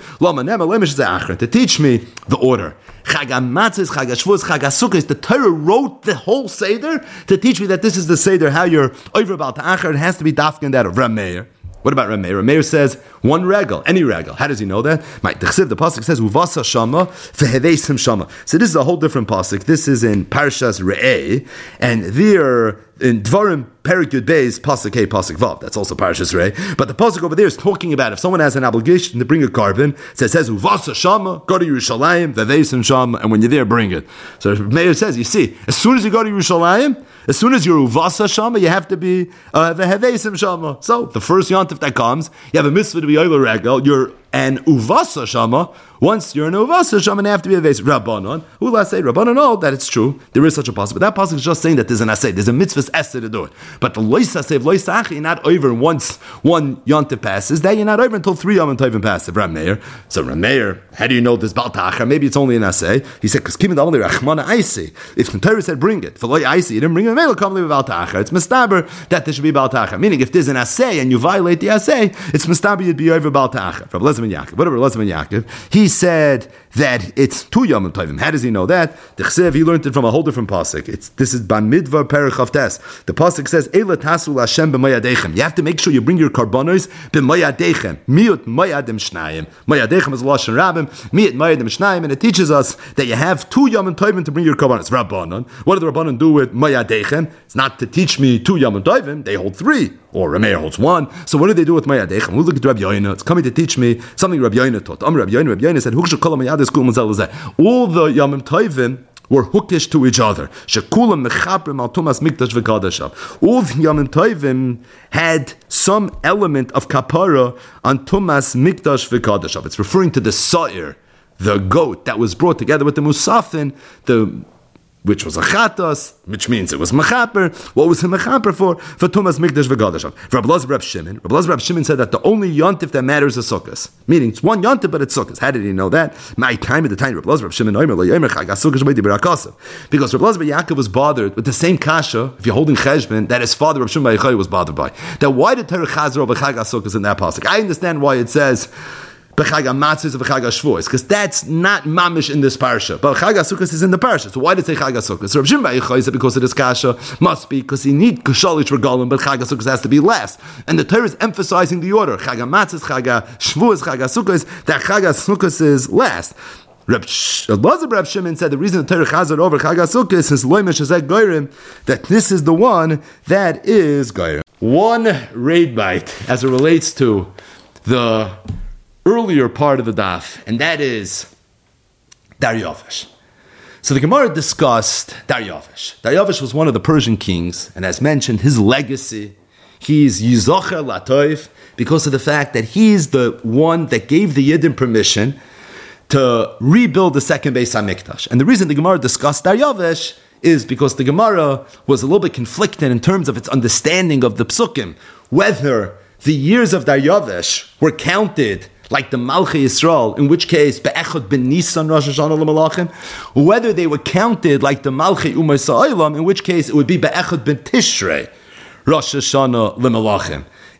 To teach me the order. Chag HaMatzos, Chag HaShvuos, Chag HaSukkos. The Torah wrote the whole seder to teach me that this is the seder. How you're over about ta'achar. It has to be dafkin that of Reb Meir. What about Reb Meir? Reb Meir says one regel, any regel. How does he know that? My the pasuk says uvasa shama v'heveisim shama. So this is a whole different pasuk. This is in Parshas Re'eh, and there in Dvarim Perek Yud Beis pasuk Hey pasuk Vav. That's also Parshas Re'eh. But the pasuk over there is talking about if someone has an obligation to bring a carbon. So it says uvasa shama, go to Yerushalayim v'heveisim shama, and when you're there, bring it. So Reb Meir says, you see, as soon as you go to Yerushalayim, as soon as you're uvasa shama, you have to be v'heveisim shama. So the first yontif that comes, you have a mitzvah to be oiler regel. You're an uvasa shama. Once you're an uvasa shama, you have to be a vase rabbanon. Who last say rabbanon? No, that it's true. There is such a pasuk, but that pasuk is just saying that there's an asay. There's a mitzvah's essay to do it. But the loisa say loisa achi, you're not over once one yontif passes. That you're not over until three yom tovim pass. Reb Meir. So Reb Meir, how do you know this bal ta'achar? Maybe it's only an asay. He said because kimin only rachmana aisi. If the Torah said bring it, for loy aisi, you didn't bring it. It'll come bal ta'achar. It's mistaber that there should be bal ta'achar. Meaning if there's an asay and you violate the asay, it's mistaber you'd be over bal ta'achar. From Lezman Yaakov, whatever Lezman Yaakov, he said that it's two Yom Tovim. How does he know that? The Chsev, he learned it from a whole different pasuk. It's this is Bamidvar Perek Chavtes. The pasuk says, "Eila tasul Hashem b'mayadechem." You have to make sure you bring your karbonos b'mayadechem. Miut mayadim shnayim. Mayadechem is lashon rabbim. Miut mayadim shnayim, and it teaches us that you have two Yom Tovim to bring your karbonos. Rabbanon. What do the Rabbanon do with mayadechem? It's not to teach me two Yom Tovim. They hold three. Or Rameir holds one. So what do they do with Mayadechem? We look at Rabbi Yoina. It's coming to teach me something Rabbi Yoina taught. Um, Rabbi Yoina, Rabbi Yoina said, all the Yamim Tovim were hookish to each other. Shekulam mechaprim al tumas mikdash v'kadashav. All the Yamim Tovim had some element of kapara on tumas mikdash v'kadashav. It's referring to the sa'ir, the goat that was brought together with the musafin, the which was a chatos, which means it was mechaper. What was a mechaper for? For Tumas Mikdash v'Gadashav. For Rabbi Elazar Reb Shimon, Rabbi Elazar Reb Shimon said that the only yontif that matters is Sukkos. Meaning it's one yontif, but it's Sukkos. How did he know that? My time at the time, Rabbi Elazar Reb Shimon, because Rabbi Elazar Yaakov was bothered with the same kasha, if you're holding cheshbon, that his father Reb Shimon was bothered by. That why did Torah chazer over Chag HaSukkos in that pasuk? I understand why it says B'chag HaMatzos v'chag HaShvuos, because that's not mamish in this parsha. But Chag HaSukkos is in the parsha. So why did it say Chag HaSukkos? So Reb Shimon said because of this kasha must be because he need kashalish regalim, but Chag HaSukkos has to be last. And the Torah is emphasizing the order: Chag HaMatzos, Chag HaShvuos, Chag HaSukkos. That Chag HaSukkos is last. Reb Elazar Reb Shimon said the reason the Torah chazed over Chag HaSukkos is loimish ezek goyrim, that this is the one that is goyrim. One raid bite as it relates to the earlier part of the daf, and that is Daryavish. So the Gemara discussed Daryavish. Daryavish was one of the Persian kings, and as mentioned, his legacy, he's Yizocher Latoif, because of the fact that he's the one that gave the Yidden permission to rebuild the second Beis HaMikdash. And the reason the Gemara discussed Daryavish is because the Gemara was a little bit conflicted in terms of its understanding of the Psukim, whether the years of Daryavish were counted like the Malchei Yisrael, in which case Be'echad ben Nisan Rosh Hashanah l'Malachim, whether they were counted like the Malchei Umay Sa'olam, in which case it would be Be'echad ben Tishrei Rosh Hashanah l'Malachim.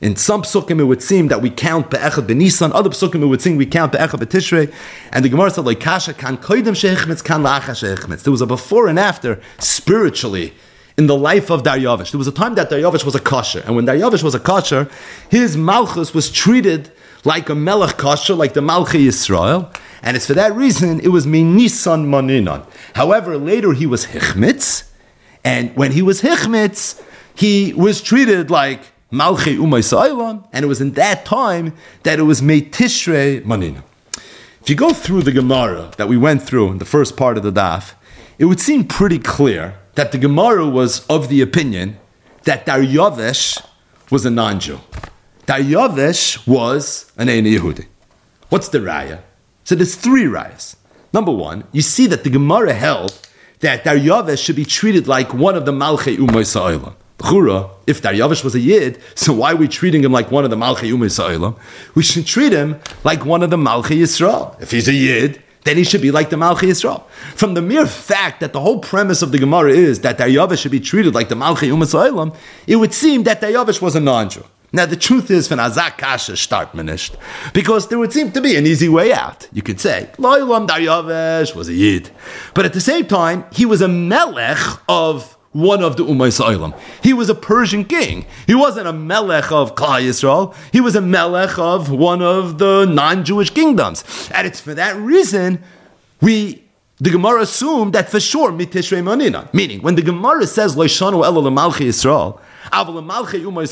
In some psukim, it would seem that we count be'echad b'Nisan. Other psukim, it would seem we count be'echad b'Tishrei. And the Gemara said, like kasha kan koidem shehichmetz, kan la'achas shehichmetz. There was a before and after spiritually in the life of Daryavish. There was a time that Daryavish was a kosher. And when Daryavish was a kosher, his malchus was treated like a melech kosher, like the Malchi Yisrael. And it's for that reason, it was Minisan Maninan. However, later he was Hichmitz. And when he was Hichmitz, he was treated like Malchi Umay Sa'ilam. And it was in that time that it was Meitishrei Maninan. If you go through the Gemara that we went through in the first part of the daf, it would seem pretty clear that the Gemara was of the opinion that Daryavish was a non-Jew. Daryavish was an Ein Yehudi. What's the raya? So there's three rayas. Number one, you see that the Gemara held that Daryavish should be treated like one of the Malchei Umay Sa'ilam. Chura, if Daryavish was a Yid, so why are we treating him like one of the Malchei Umay Sa'ilam? We should treat him like one of the Malchei Yisrael. If he's a Yid, then he should be like the Malchei Yisrael. From the mere fact that the whole premise of the Gemara is that Daryavish should be treated like the Malchei Umay Sa'ilam, it would seem that Daryavish was a non-Jew. Now the truth is, from Azak Kasha start manisht, because there would seem to be an easy way out. You could say, Lo'ilam Daryavish was a Yid. But at the same time, he was a melech of one of the Umay Sa'ilam. He was a Persian king. He wasn't a melech of Klal Yisrael. He was a melech of one of the non-Jewish kingdoms. And it's for that reason, we, the Gemara assumed that for sure, Mitishrei Maninan. Meaning, when the Gemara says, Loishanu Ela L'Malchi Yisrael, what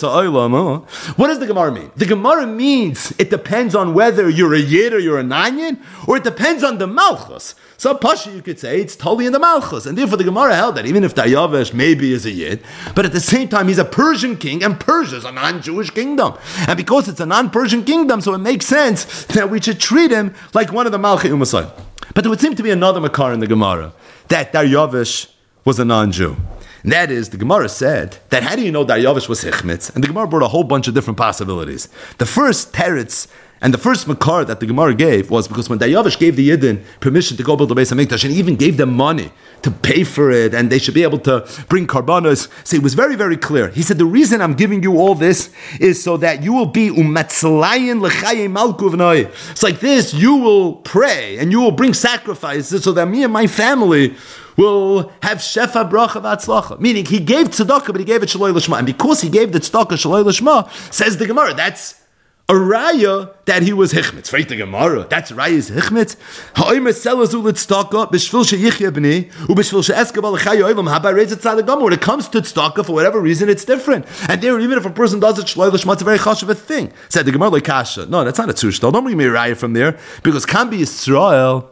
does the Gemara mean? The Gemara means it depends on whether you're a Yid or you're a non-Yid, or it depends on the Malchus. So Pasha, you could say it's totally in the Malchus. And therefore the Gemara held that even if Daryavish maybe is a Yid, but at the same time he's a Persian king, and Persia is a non-Jewish kingdom. And because it's a non-Persian kingdom, so it makes sense that we should treat him like one of the Malchei Umasai. But there would seem to be another Makar in the Gemara, that Daryavish was a non-Jew. And that is, the Gemara said that how do you know Daryavish was Hichmitz? And the Gemara brought a whole bunch of different possibilities. The first teretz and the first makar that the Gemara gave was because when Daryavish gave the Yidden permission to go build the Beis HaMikdash and even gave them money to pay for it and they should be able to bring karbanos, so it was very, very clear. He said, the reason I'm giving you all this is so that you will be umatzlayin l'chayei malku v'noi. It's like this, you will pray and you will bring sacrifices so that me and my family will have shefa bracha v'atzlacha. Meaning, he gave tzedakah, but he gave it shaloi l'shma. And because he gave the tzedakah shaloi l'shma, says the Gemara, that's a raya that he was hichmitz. Right, the Gemara, that's raya is hichmitz. Ha'omer selazu l'tzedakah b'shvil sheyichya b'ni u'b'shvil she'eska b'alachaya oilam haba reizet tzaddik gamor. When it comes to tzedakah, for whatever reason, it's different. And there, even if a person does it shaloi l'shma, it's a very chashuv a thing. Said the Gemara like kasha. No, that's not a tzushtal. Don't bring me a raya from there because can be Yisrael.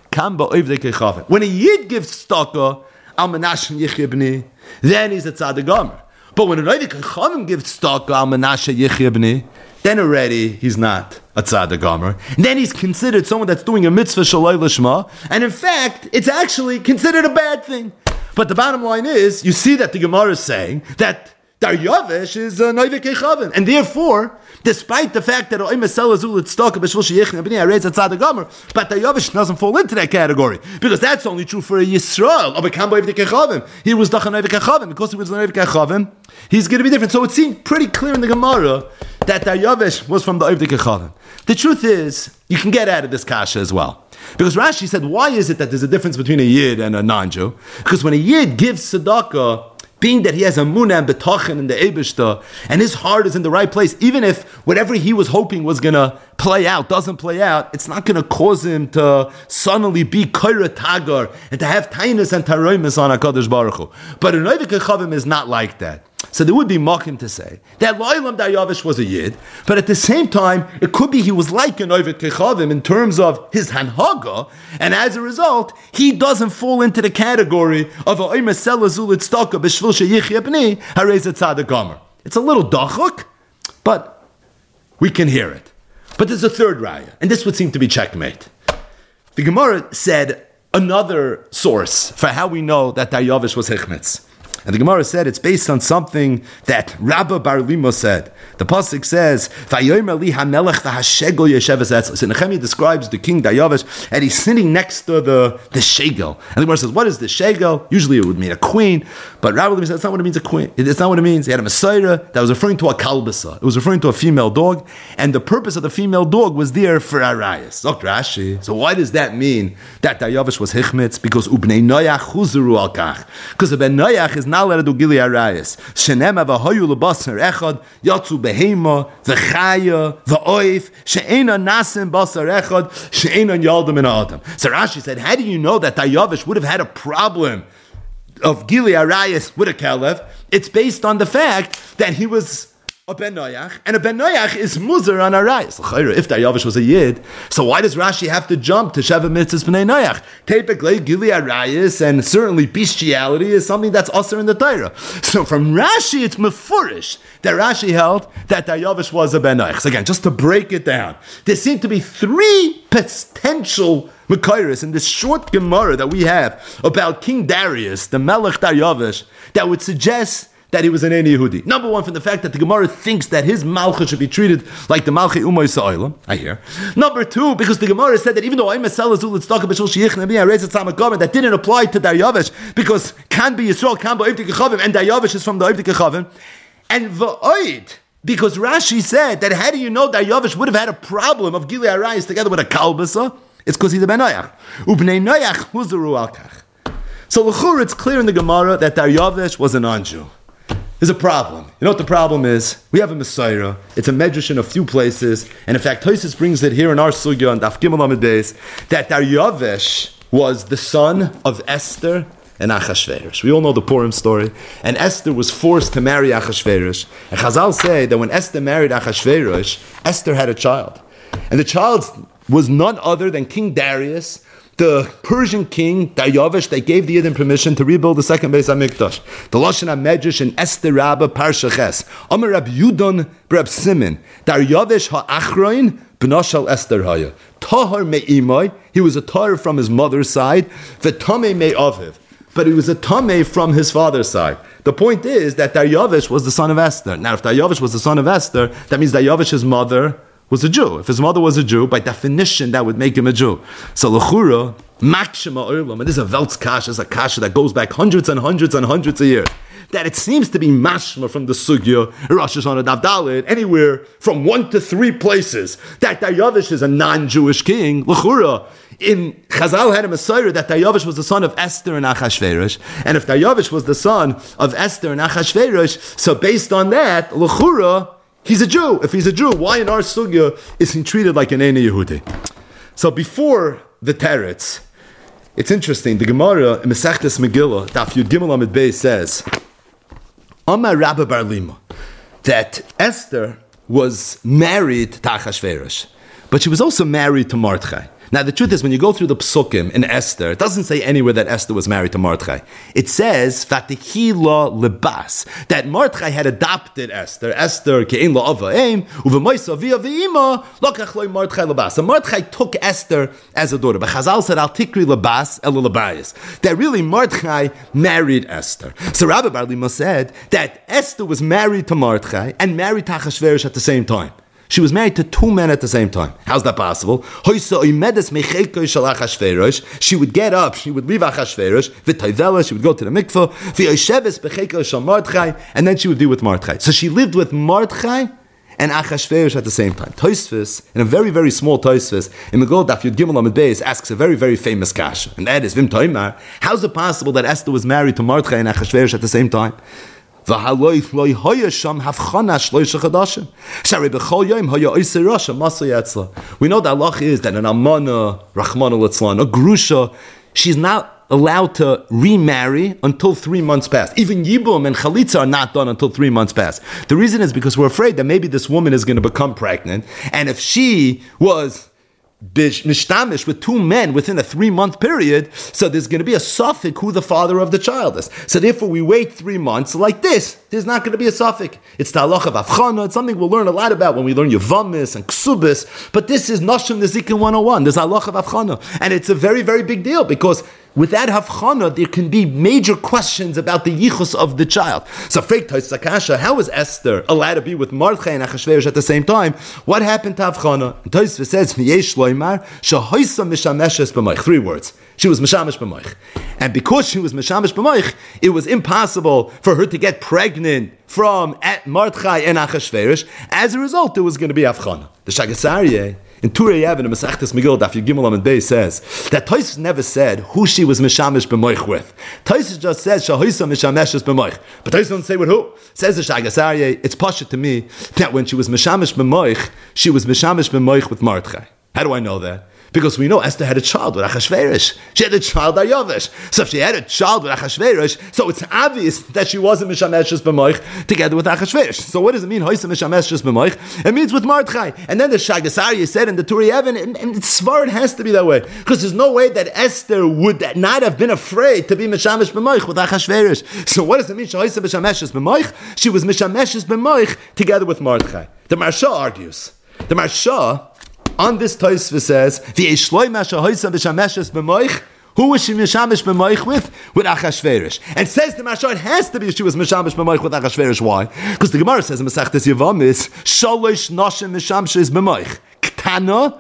When a Yid gives tzedakah, al menashe yichya b'ni, then he's a tzaddik gomer. But when an Oivdei Kechavim gives tzedakah, al menashe yichya b'ni, then already he's not a tzaddik gomer. Then he's considered someone that's doing a mitzvah shaloi l'shma, and in fact, it's actually considered a bad thing. But the bottom line is, you see that the Gemara is saying that Daryavish is a Oivdei Kechavim, and therefore, despite the fact that Oimer Selazul tzedakah b'shvil sheyichya b'ni hareizet tzaddik gomer, but Daryavish doesn't fall into that category because that's only true for a Yisrael. He was dachan Oivdei Kechavim. Because he was an Oivdei Kechavim, he's going to be different. So it seemed pretty clear in the Gemara that Daryavish was from the Oivdei Kechavim. The truth is, you can get out of this kasha as well. Because Rashi said, why is it that there's a difference between a Yid and a non-Jew? Because when a Yid gives tzedakah, being that he has a munah and betachin in the Eibishter, and his heart is in the right place, even if whatever he was hoping was going to play out doesn't play out, it's not going to cause him to suddenly be koira tagar and to have tainus and taroimus on HaKadosh Baruch Hu. But an Oivdei Kechavim is not like that. So there would be makim to say that Lo'ilam Daryavish was a Yid, but at the same time, it could be he was like an Oivdei Kechavim in terms of his hanhaga, and as a result, he doesn't fall into the category of a Oimer Selazul tzedakah b'shvil sheyichya b'ni hareizet tzaddik gomer. It's a little dachuk, but we can hear it. But there's a third raya, and this would seem to be checkmate. The Gemara said another source for how we know that Daryavish was hichmetz. And the Gemara said it's based on something that Rabba Bar Lima said. The pasuk says, "Vayomer li hamelech v'hashegel yeshev etzel." So Nehemiah describes the king Daryavish, and he's sitting next to the the shegel. And the Gemara says, "What is the shegel?" Usually it would mean a queen, but Rabba Lima said that's not what it means. A queen. It's not what it means. He had a Messiah that was referring to a kalbasa. It was referring to a female dog, and the purpose of the female dog was there for arayas. Look, Rashi. So why does that mean that Daryavish was hichmetz? Because ubnei noyach chuzuru al kach. Because the ben noyach is not allowed to do gili arayas. Shenema v'hoyu lebasar echad yatzu behema v'chaya v'oif she'ena nasim basar echad she'ena yaldim in adam. So Rashi said, how do you know that Daryavish would have had a problem of gili arayas with a kelev? It's based on the fact that he was a ben noyach, and a ben noyach is muzer on arayas. If Daryavish was a yid, so why does Rashi have to jump to sheva mitzvahs b'nei noyach? Typically, gili arayas and certainly bestiality is something that's usher in the Torah. So from Rashi, it's mefurish that Rashi held that Daryavish was a ben noyach. So again, just to break it down, there seem to be three potential Mekairis in this short Gemara that we have about King Darius, the Melech Daryavish, that would suggest that he was an Ein Yehudi. Number one, from the fact that the Gemara thinks that his Malchus should be treated like the Malchei Umay Sa'olam. I hear. Number two, because the Gemara said that even though I'm a Selazul, it's talking about Shulshiyich Nabi, I raised a Tzamah that didn't apply to Daryavish because can be Yisrael, can be Oivdik Chavim, and Daryavish is from the Oivdik Chavim. And V'oid, because Rashi said that how do you know Daryavish would have had a problem of Gili Arayis together with a Kalbasa? It's because he's a Ben Noyach. Ubnei Noyach huzaru al kach. So l'chur, it's clear in the Gemara that Daryavish was a non-Jew. There's a problem. You know what the problem is? We have a Messiah. It's a medrash in a few places. And in fact, Tosfos brings it here in our sugya on Daf Gimel Amud Beis that Daryavish was the son of Esther and Achashverosh. We all know the Purim story. And Esther was forced to marry Achashverosh. And Chazal say that when Esther married Achashverosh, Esther had a child. And the child was none other than King Darius, the Persian king Daryavish, that gave the Yidden permission to rebuild the second Beis HaMikdash. The Lashon HaMedrash in Esther Rabbah Parsha Ches. Amar Rab Yudon Rab Simon. Daryavish ha'achroin b'nashal Esther haya. Tahar me'imai. He was a tahar from his mother's side. V'tamei me'aviv. But he was a tamei from his father's side. The point is that Daryavish was the son of Esther. Now, if Daryavish was the son of Esther, that means Daryavish's mother was a Jew. If his mother was a Jew, by definition, that would make him a Jew. So l'chura, makshema olam, and this is a Veltz kasha, is a kasha that goes back hundreds and hundreds and hundreds of years. That it seems to be mashma from the sugya, Rosh Hashanah Daf Dalet, anywhere from one to three places, that Daryavish is a non-Jewish king. L'chura, in Chazal had a Messiah that Daryavish was the son of Esther and Achashverosh, and if Daryavish was the son of Esther and Achashverosh, so based on that, l'chura, he's a Jew. If he's a Jew, why in our sugya is he treated like an Ein Yehudi? So before the Teretz, it's interesting. The Gemara in Masechtas Megillah, Daf Yud Gimel Amud Beis says, Amar Rabba Bar Lima, that Esther was married to Achashverosh, but she was also married to Mordechai. Now, the truth is, when you go through the Psukim in Esther, it doesn't say anywhere that Esther was married to Mordechai. It says, Fatihila lebas, that Mordechai had adopted Esther. Esther, ke'en la'ava eim, uvemoisa via ve'ima, lokach loy Mordechai lebas. So Mordechai took Esther as a daughter. But Chazal said, al tikri lebas, el lebayis. That really Mordechai married Esther. So Rabbi Bar Lima said that Esther was married to Mordechai and married to Achashverosh at the same time. She was married to two men at the same time. How's that possible? She would get up, she would leave Achashverosh, she would go to the mikveh, and then she would be with Mordechai. So she lived with Mordechai and Achashverosh at the same time. Tosfos, in a very, very small Tosfos, in the Daf Yud Gimel Amud Beis, asks a very, very famous kasha, and that is, Vim Toimar, how's it possible that Esther was married to Mordechai and Achashverosh at the same time? We know that Allah is that an Amana, Rahmana Litzlan, a Grusha, she's not allowed to remarry until three months pass. Even Yibum and Chalitza are not done until three months pass. The reason is because we're afraid that maybe this woman is going to become pregnant, and if she was mishtamish with two men within a three-month period, so there's going to be a suffix who the father of the child is. So therefore we wait three months like this. There's not going to be a suffix. It's the halacha of avchana. It's something we'll learn a lot about when we learn Yevamis and Ksubis. But this is Nashim Nezikin one oh one. There's halacha of avchana. And it's a very, very big deal because without havchana, there can be major questions about the yichus of the child. So, Freik Tosfos Akasha, how was Esther allowed to be with Mordechai and Achashverosh at the same time? What happened to havchana? And Tosfos says, V'yesh loymar, shehoisa mishameshes b'moich. Three words. She was mishamesh b'moich. And because she was mishamesh b'moich, it was impossible for her to get pregnant from Mordechai and Achashverosh. As a result, there was going to be havchana. The Shagas Aryeh, in Turei Even, in Masechtas Megillah, Daf Yud Gimel Amud Beis, says that Tosfos never said who she was mishamesh b'moich with. Tosfos just said shahoisa mishameshes b'moich, but Tosfos doesn't say with who. Says the Shagas Aryeh, it's pasha to me that when she was mishamesh b'moich, she was mishamesh b'moich with Mordechai. How do I know that? Because we know Esther had a child with Achashverosh. She had a child with Dayavish. So if she had a child with Achashverosh, so it's obvious that she wasn't mishameshes b'moich together with Achashverosh. So what does it mean, hoisa mishameshes b'moich? It means with Mordechai. And then the Shagas Aryeh said in the Turei Even, and, and Svar, it has to be that way. Because there's no way that Esther would not have been afraid to be mishamesh b'moich with Achashverosh. So what does it mean, hoisa mishameshes b'moich? She was mishameshes b'moich together with Mordechai. The Marsha argues. The Marsha on this Tosfos says, "V'yesh loymar shehoisa mishameshes b'moich." Who was she mishamesh b'moich with? With Achashverosh. And says the Marsha, it has to be she was mishamesh b'moich with Achashverosh. Why? Because the Gemara says in Masechtas Yevamos, shalosh nashim mishameshes b'moich. Ktana,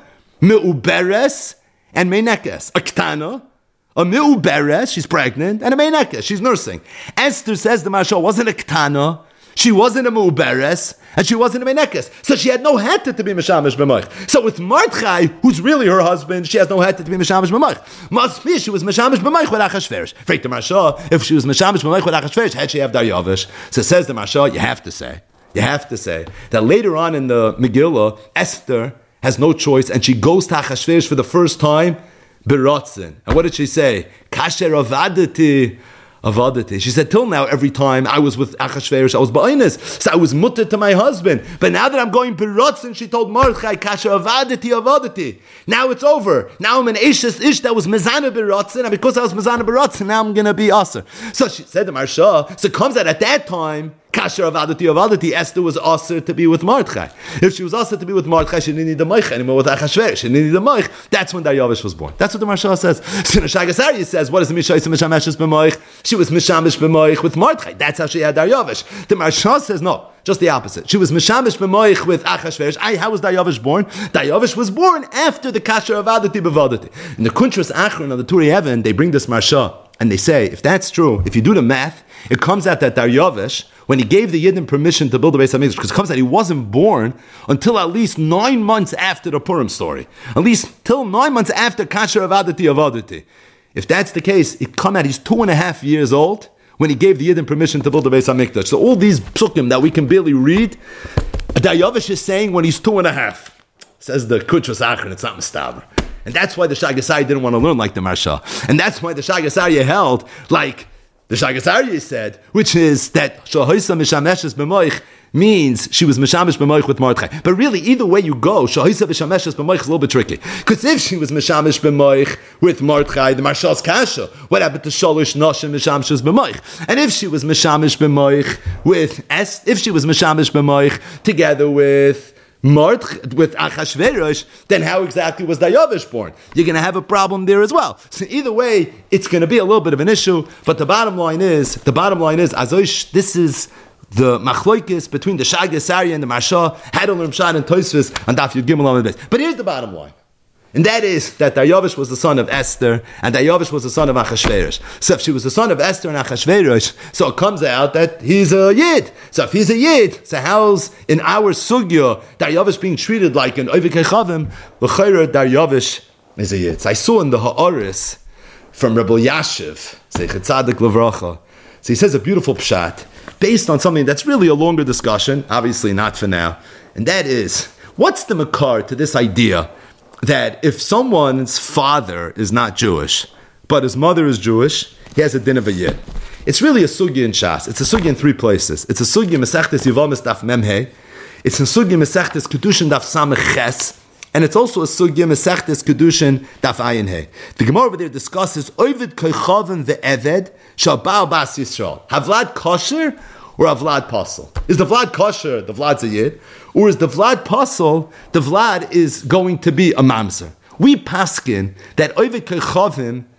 meuberes, and meinekes. A ktana, a meuberes, she's pregnant, and a meinekes, she's nursing. Esther says the Marsha wasn't a ktana, she wasn't a meuberes, and she wasn't a meinekes. So she had no heter to be mishamesh b'moich. So with Mordechai, who's really her husband, she has no heter to be mishamesh b'moich. Must be she was mishamesh b'moich with Achashverosh. Freik the Marsha, if she was mishamesh b'moich with Achashverosh, had she have Daryavish? So says the Marsha, you have to say, you have to say that later on in the Megillah, Esther has no choice, and she goes to Achashverosh for the first time, beratzin. And what did she say? Kasher avadati. Avadati. She said, till now, every time I was with Achashverosh, I was ba'inus, so I was mutter to my husband. But now that I'm going beratzin, she told Mordechai, kasher avadati, avadati. Now it's over. Now I'm an Eishes Ish that was mezana beratzin, and because I was mezana beratzin, now I'm going to be aser. So she said to Marsha, so it comes out at that time, kasher avadati, avadati, Esther was aser to be with Mordechai. If she was aser to be with Mordechai, she didn't need the moich anymore with Achashverosh. She didn't need the moich. That's when Daryavish was born. That's what the Marsha says. So the Shagas Aryeh says, what is the Mishaisa Mishameshes b'moich? She was Mishamish b'moich with Mordechai. That's how she had Daryavish. The Marsha says, no, just the opposite. She was Mishamish b'moich with Achashverosh. I, how was Daryavish born? Daryavish was born after the kasher avadati b'vadati. In the Kuntras Achron of the Turei Even, they bring this Marsha, and they say, if that's true, if you do the math, it comes out that Daryavish, when he gave the Yidden permission to build the Beis HaMikdash, because it comes out he wasn't born until at least nine months after the Purim story. At least till nine months after Kasher Avadati Avadati. If that's the case, it come out he's two and a half years old when he gave the Yidden permission to build the Beis HaMikdash. So all these psukim that we can barely read, Daryavish is saying when he's two and a half. Says the Kuntras Achron, it's not Mistaber. And that's why the Shagas Aryeh didn't want to learn like the Marsha. And that's why the Shagas Aryeh held like the Shagas Aryeh said, which is that Shahoisa Mishameshes b'moich means she was Mishamesh b'moich with Mordechai. But really, either way you go, Shahoisa Mishameshes b'moich is a little bit tricky. Because if she was Mishamesh b'moich with Mordechai, the Marshal's Kasha, what happened to Shalosh Noshim Mishameshes b'moich? And if she was Mishamesh b'moich with Es, if she was Mishamesh b'moich together with Mordechai, with Achashverosh, then how exactly was Daryavish born? You're going to have a problem there as well. So either way, it's going to be a little bit of an issue. But the bottom line is, the bottom line is, Azosh, this is the machloikis between the Shagas Aryeh and the Marsha, had to learn Pshat and Tosfos on Daf Yud Gimel Amud Beis. But here's the bottom line. And that is that Daryavish was the son of Esther, and Daryavish was the son of Achashverosh. So if she was the son of Esther and Achashverosh, so it comes out that he's a Yid. So if he's a Yid, so how's in our Sugya Daryavish being treated like an Oivik Echavim? L'chayra Daryavish is a Yid. So I saw in the Ha'aris from Rebbe Yashiv, Zeichet Tzadik Levracha. So he says a beautiful pshat based on something that's really a longer discussion, obviously not for now, and that is, what's the makar to this idea that if someone's father is not Jewish, but his mother is Jewish, he has a din of a yid? It's really a sugya in Shas. It's a sugya in three places. It's a sugya Masechtes Yevamos Daf Memhei. It's a sugya Masechtes Kedushin Daf Samech Ches. And it's also a sugya Masechtes Kedushin Daf Ayin Hei. The Gemara over there discusses Ovid Koichavim ve'Eved Shal Baal Bas Yisrael. Havlad kosher or Havlad pasel? Is the Vlad kosher, the Vlad's a yid? Or is the Vlad pasel, the Vlad is going to be a mamzer? We paskin that Ovid Koichavim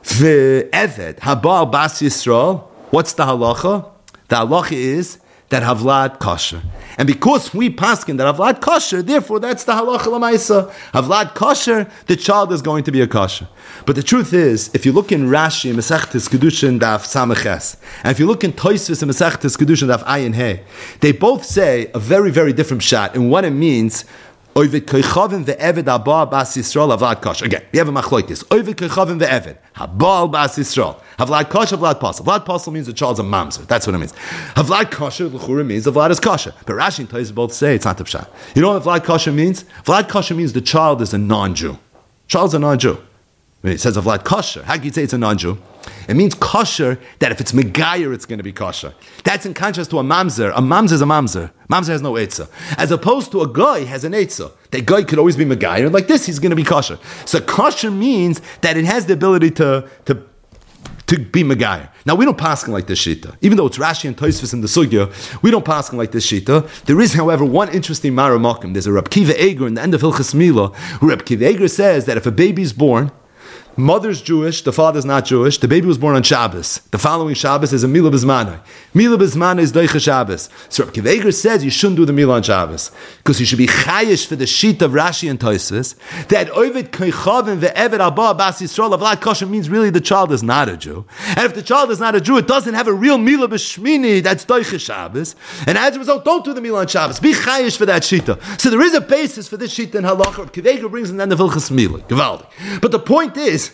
Ve'eved habal bas Yisrael. What's the halacha? The halacha is that havlad kosher. And because we paskin that havlad kosher, therefore that's the halacha l'maisa. Havlad kosher, the child is going to be a kosher. But the truth is, if you look in Rashi, Masechtes Kedushin daf Sameches, and if you look in Tosfos and Masechtes Kedushin daf Ayin Hey, they both say a very, very different shot in what it means. Oivid koichavim ve'eved haba bas Yisrael havlad kosher. Again, we have a machlokes. Oivid koichavim ve'eved haba bas Yisrael havlad kosher, havlad pasel. Havlad pasel means the child's a mamzer. That's what it means. Havlad kosher l'chura means the vlad is kosher. But Rashi and Tosfos both say it's not the pshat. You know what havlad kosher means? Havlad kosher means the child is a non-Jew. Child's a non-Jew. When it says havlad kosher, how can you say it's a non-Jew? It means kosher that if it's megayer, it's going to be kosher. That's in contrast to a mamzer. A mamzer is a mamzer. Mamzer has no eitzah. As opposed to a guy has an eitzah. That guy could always be megayer. Like this, he's going to be kosher. So kosher means that it has the ability to to to be megayer. Now we don't paskin like this shita. Even though it's Rashi and Tosfos in the sugya, we don't paskin like this shita. There is, however, one interesting mara makim. There's a Reb Kiva Eger in the end of Hilchas Mila, who Reb Kiva Eger says that if a baby is born, mother's Jewish, the father's not Jewish, the baby was born on Shabbos. The following Shabbos is a Mila B'zmanai. Mila B'zmanai is Doicha Shabbos. So Reb Kiva Eger says you shouldn't do the Mila on Shabbos, because you should be chayish for the sheet of Rashi and Tosfos, that Ovid Koichavim ve'eved haba bas Yisrael havlad kosher means really the child is not a Jew. And if the child is not a Jew, it doesn't have a real Mila B'shmini, that's Doicha Shabbos. And as a result, don't do the Mila on Shabbos. Be chayish for that shita. So there is a basis for this shita in halacha. Reb Kiva Eger brings in the end of Hilchas Mila. Gevaldi. But the point is,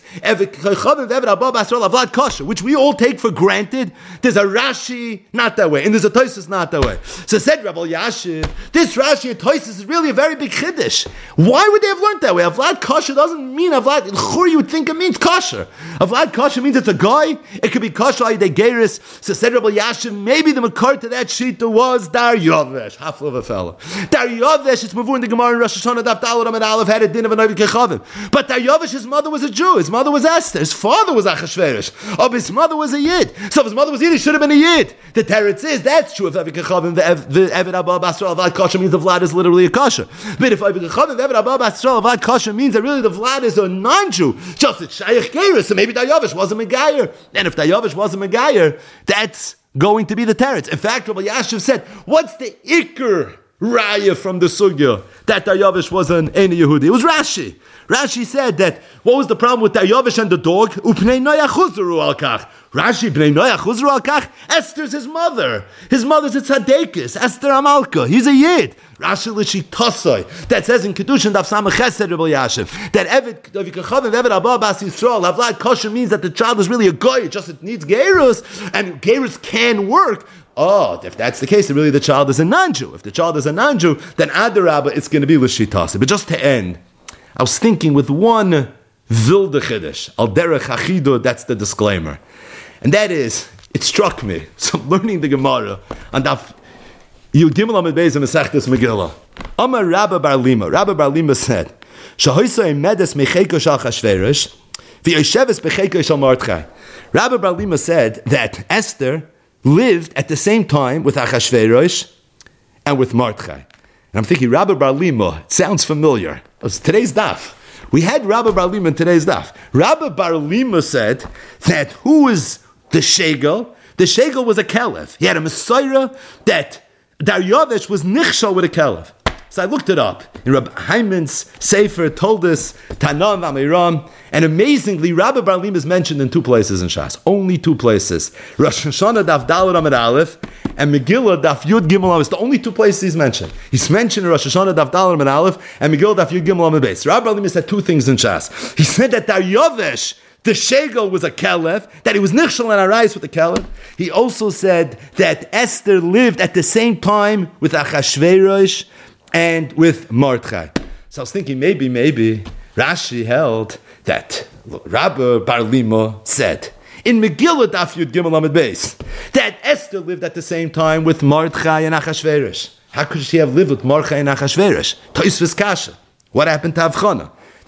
which we all take for granted. There's a Rashi not that way, and there's a Tosfos not that way. So said Rabbi Yashiv, this Rashi and Tosfos is really a very big chiddush. Why would they have learned that way? Avlad kosher doesn't mean avlad. Chur, you would think it means kosher. Avlad kosher means it's a guy. It could be kosher like the geris. So said Rabbi Yashiv, maybe the makar to that shita was Dar Yovesh, half of a fella. Dar Yovesh is mavu in the Gemara in Rosh Hashanah daf Daled Amud Aleph had a din of an Ovid Kechavim. But Dar Yovesh, his mother was a Jew. His mother was Esther. His father was Achashverosh. Oh, his mother was a Yid. So if his mother was Yid, he should have been a Yid. The teretz is that's true. If Eved Kechavim ve'eved haba bas Yisrael havlad kosher means the vlad is literally a kosher. But if Eved Kechavim ve'eved haba bas Yisrael havlad kosher means that really the vlad is a non-Jew, just a shayach geirus. So maybe Dayavish was a megayer. And if Dayavish was a megayer, that's going to be the teretz. In fact, Rabbi Yashiv said, "What's the ikr raya from the sugya that Dayavish was an Ein Yehudi?" It was Rashi. Rashi said that, what was the problem with Dayavish and the dog? Upnei noyach chuzru al kach. Rashi, bnei noyach chuzru al kach. Esther's his mother. His mother's a tzaddikus. Esther Amalka. He's a Yid. Rashi lishi tosoi. That says in Kedushin daf Samach Chesed Rabbi Yashiv that Eved Kechavim Eved haba bas Yisrael havlad kosher means that the child is really a goy. It just it needs gerus, and gerus can work. Oh, if that's the case, then really the child is a non-Jew. If the child is a non-Jew, then Adarabba, it's going to be l'shitasi. But just to end, I was thinking with one vilde chiddush, al derech achido, that's the disclaimer. And that is, it struck me, so I'm learning the Gemara, and I've, Yud Gimel Amud Beis in Masechtas Megillah. Amar Rabbi Bar Lima, Rabbi Bar Lima said, Shahoisa emedes mecheiko shal Chashverosh, v'yosheves becheiko shal Mordechai. Rabbi Bar Lima said that Esther lived at the same time with Achashverosh and with Mordechai. And I'm thinking, Rabbi Bar Lima, it sounds familiar. It was today's daf. We had Rabbi Bar Lima in today's daf. Rabbi Bar Lima said that who is the Shegel? The Shegel was a Kelev. He had a Messiah that Daryavish was nichshal with a Kelev. So I looked it up. And Rabbi Hyman's Sefer told us, Tanam Amiram, and amazingly, Rabbi Bar Lima is mentioned in two places in Shas. Only two places. Rosh Hashanah daf Daled Amud Aleph, and Megillah daf Yud Gimel Amud. It's the only two places he's mentioned. He's mentioned in Rosh Hashanah daf Daled Amud Aleph, and Megillah daf Yud Gimel Amud Beis. Rabbi Bar Lima said two things in Shas. He said that Daryavish, the Shegel, was a Kelev, that he was nichshal and arais with the Kelev. He also said that Esther lived at the same time with Achashverosh and with Mordechai. So I was thinking, maybe, maybe Rashi held that Rabbi Bar Lima said in Megillah daf Yud Gimel Amud Beis that Esther lived at the same time with Mordechai and Achashverosh. How could she have lived with Mordechai and Achashverosh? Tosfos kasha. What happened to Avchana?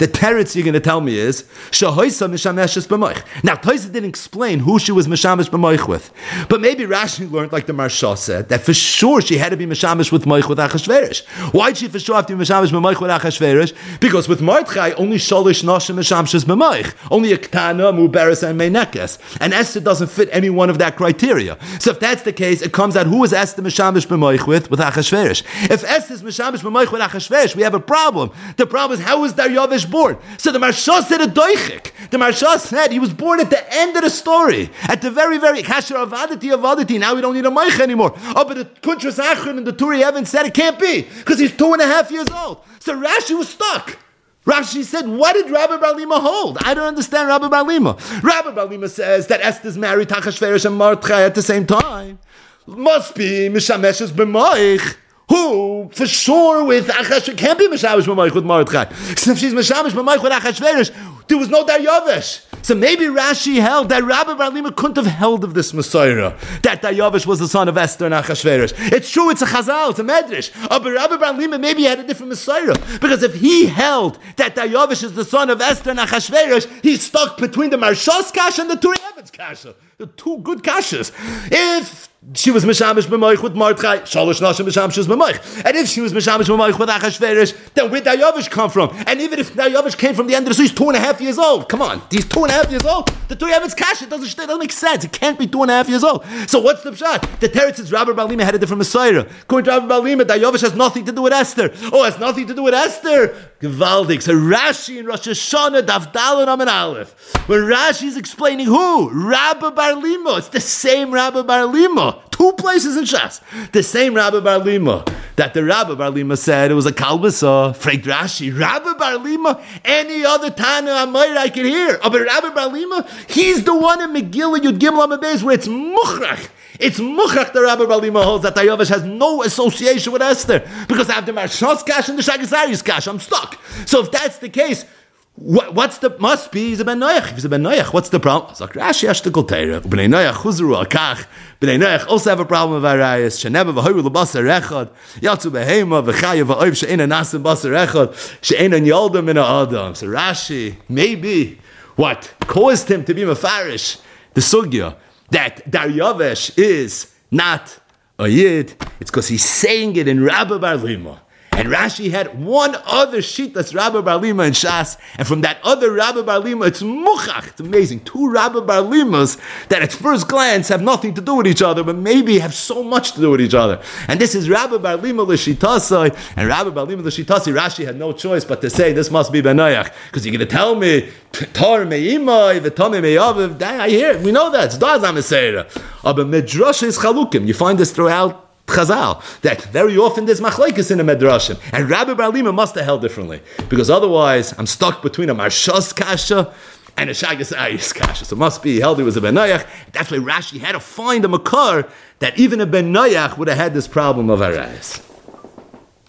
The teretz you're going to tell me is Shahoisa Mishameshes b'moich. Now Toisa didn't explain who she was Mishamesh b'moich with, but maybe Rashi learned, like the Marsha said, that for sure she had to be Mishamesh with moich with Achashverosh. Why'd she for sure have to be Mishamesh b'moich with Achashverosh? Because with Mordechai only Shalish Nashim Mishameshes b'moich, only a Ktana, Muberes, and Meinekes, and Esther doesn't fit any one of that criteria. So if that's the case, it comes out who is Esther Mishamesh b'moich with with Achashverosh. If Esther is Mishamesh b'moich with Achashverosh, we have a problem. The problem is, how was Daryavish born? So the Marsha said a doichik. The Marsha said he was born at the end of the story, at the very, very kasher avadati avadati. Now we don't need a moich anymore. Oh, but the Kuntras Achron and the Turi Evans said it can't be because he's two and a half years old. So Rashi was stuck. Rashi said, what did Rabbi Bar Lima hold? I don't understand Rabbi Bar Lima. Rabbi Bar Lima says that Esther's married to Achashverosh and Mordechai at the same time. Must be Mishameshes b'moich. Who, for sure, with Achashverosh, can't be Mishamesh b'moich with Mordechai. So if she's Mishamesh b'moich with Achashverosh, there was no Daryavish. So maybe Rashi held that Rabbi Bar Lima couldn't have held of this Messiah, that Daryavish was the son of Esther and Achashverosh. It's true, it's a Chazal, it's a Medrash. Oh, but Rabbi Bar Lima maybe had a different Messiah, because if he held that Daryavish is the son of Esther and Achashverosh, he's stuck between the Marshas Kasha and the Turi Evans Kasha. The two good Kashas. If she was Mishamesh b'moich with Mordechai, Shalosh Nashim Mishamesh b'moich. And if she was Mishamesh b'moich with Achashverosh, then where did Daryavish come from? And even if Daryavish came from the end of the story, he's two and a half years old. Come on, he's two and a half years old. The Turi Evans Kasha doesn't, it doesn't make sense. It can't be two and a half years old. So what's the pshat? The teretz is Rabbi Bar Lima had a different Messiah. According to Rabbi Bar Lima, Daryavish has nothing to do with Esther. Oh, it has nothing to do with Esther. Gewaldig. So Rashi in Rosh Hashanah, Daf Daled Amud Aleph, when Rashi is explaining who? Rabbi Bar Lima. It's the same Rabbi Bar Lima. Two places in Shas. The same Rabbi Bar Lima. That the Rabbi Bar Lima said it was a kalbasa. Fragt Rashi, Rabbi Bar Lima, any other Tana Amayr I can hear. Oh, but Rabbi Bar Lima, he's the one in Megillah Yud Gimel Amud Beis where it's muchrach. It's muchrach the Rabbi Bar Lima holds that Daryavish has no association with Esther. Because I have the Marshas Kash and the Shagazari's Kash. I'm stuck. So if that's the case, What, what's the, must be, he's a ben Noach. If he's a ben Noach, what's the problem? Zak Rashi Ashtekol Teira. B'nei Noach chuzru akach. B'nei Noach also have a problem with Arayas. Sheneba v'hoyru l'basar echad. Yatsu behema v'chaya v'oiv she'ena nasim basar echad. She'ena nyalda min ha'adam. So Rashi, maybe, what caused him to be mefarish, the sugya, that Daryavish is not a yid, it's because he's saying it in Rabbi Bar Lima. And Rashi had one other sheet that's Rabbi Bar Lima in Shas, and from that other Rabbi Bar Lima, it's muchach. It's amazing. Two Rabbi Bar Limas that at first glance have nothing to do with each other, but maybe have so much to do with each other. And this is Rabbi Bar Lima l'shitasai, and Rabbi Bar Lima l'shitasai. Rashi had no choice but to say this must be Ben Noach, because you're going to tell me Tar me'imai v'tame me'aviv. I hear it. We know that. It's Dazam Eseira. But Midrash is chalukim. You find this throughout Chazal, that very often there's machlokes in the Medrashim, and Rabbi Bar Lima must have held differently, because otherwise I'm stuck between a Marshas Kasha and a Shagas Ayis Kasha. So it must be held it was a Ben Noach. That's why Rashi had to find a makar that even a Ben Noach would have had this problem of Arayas.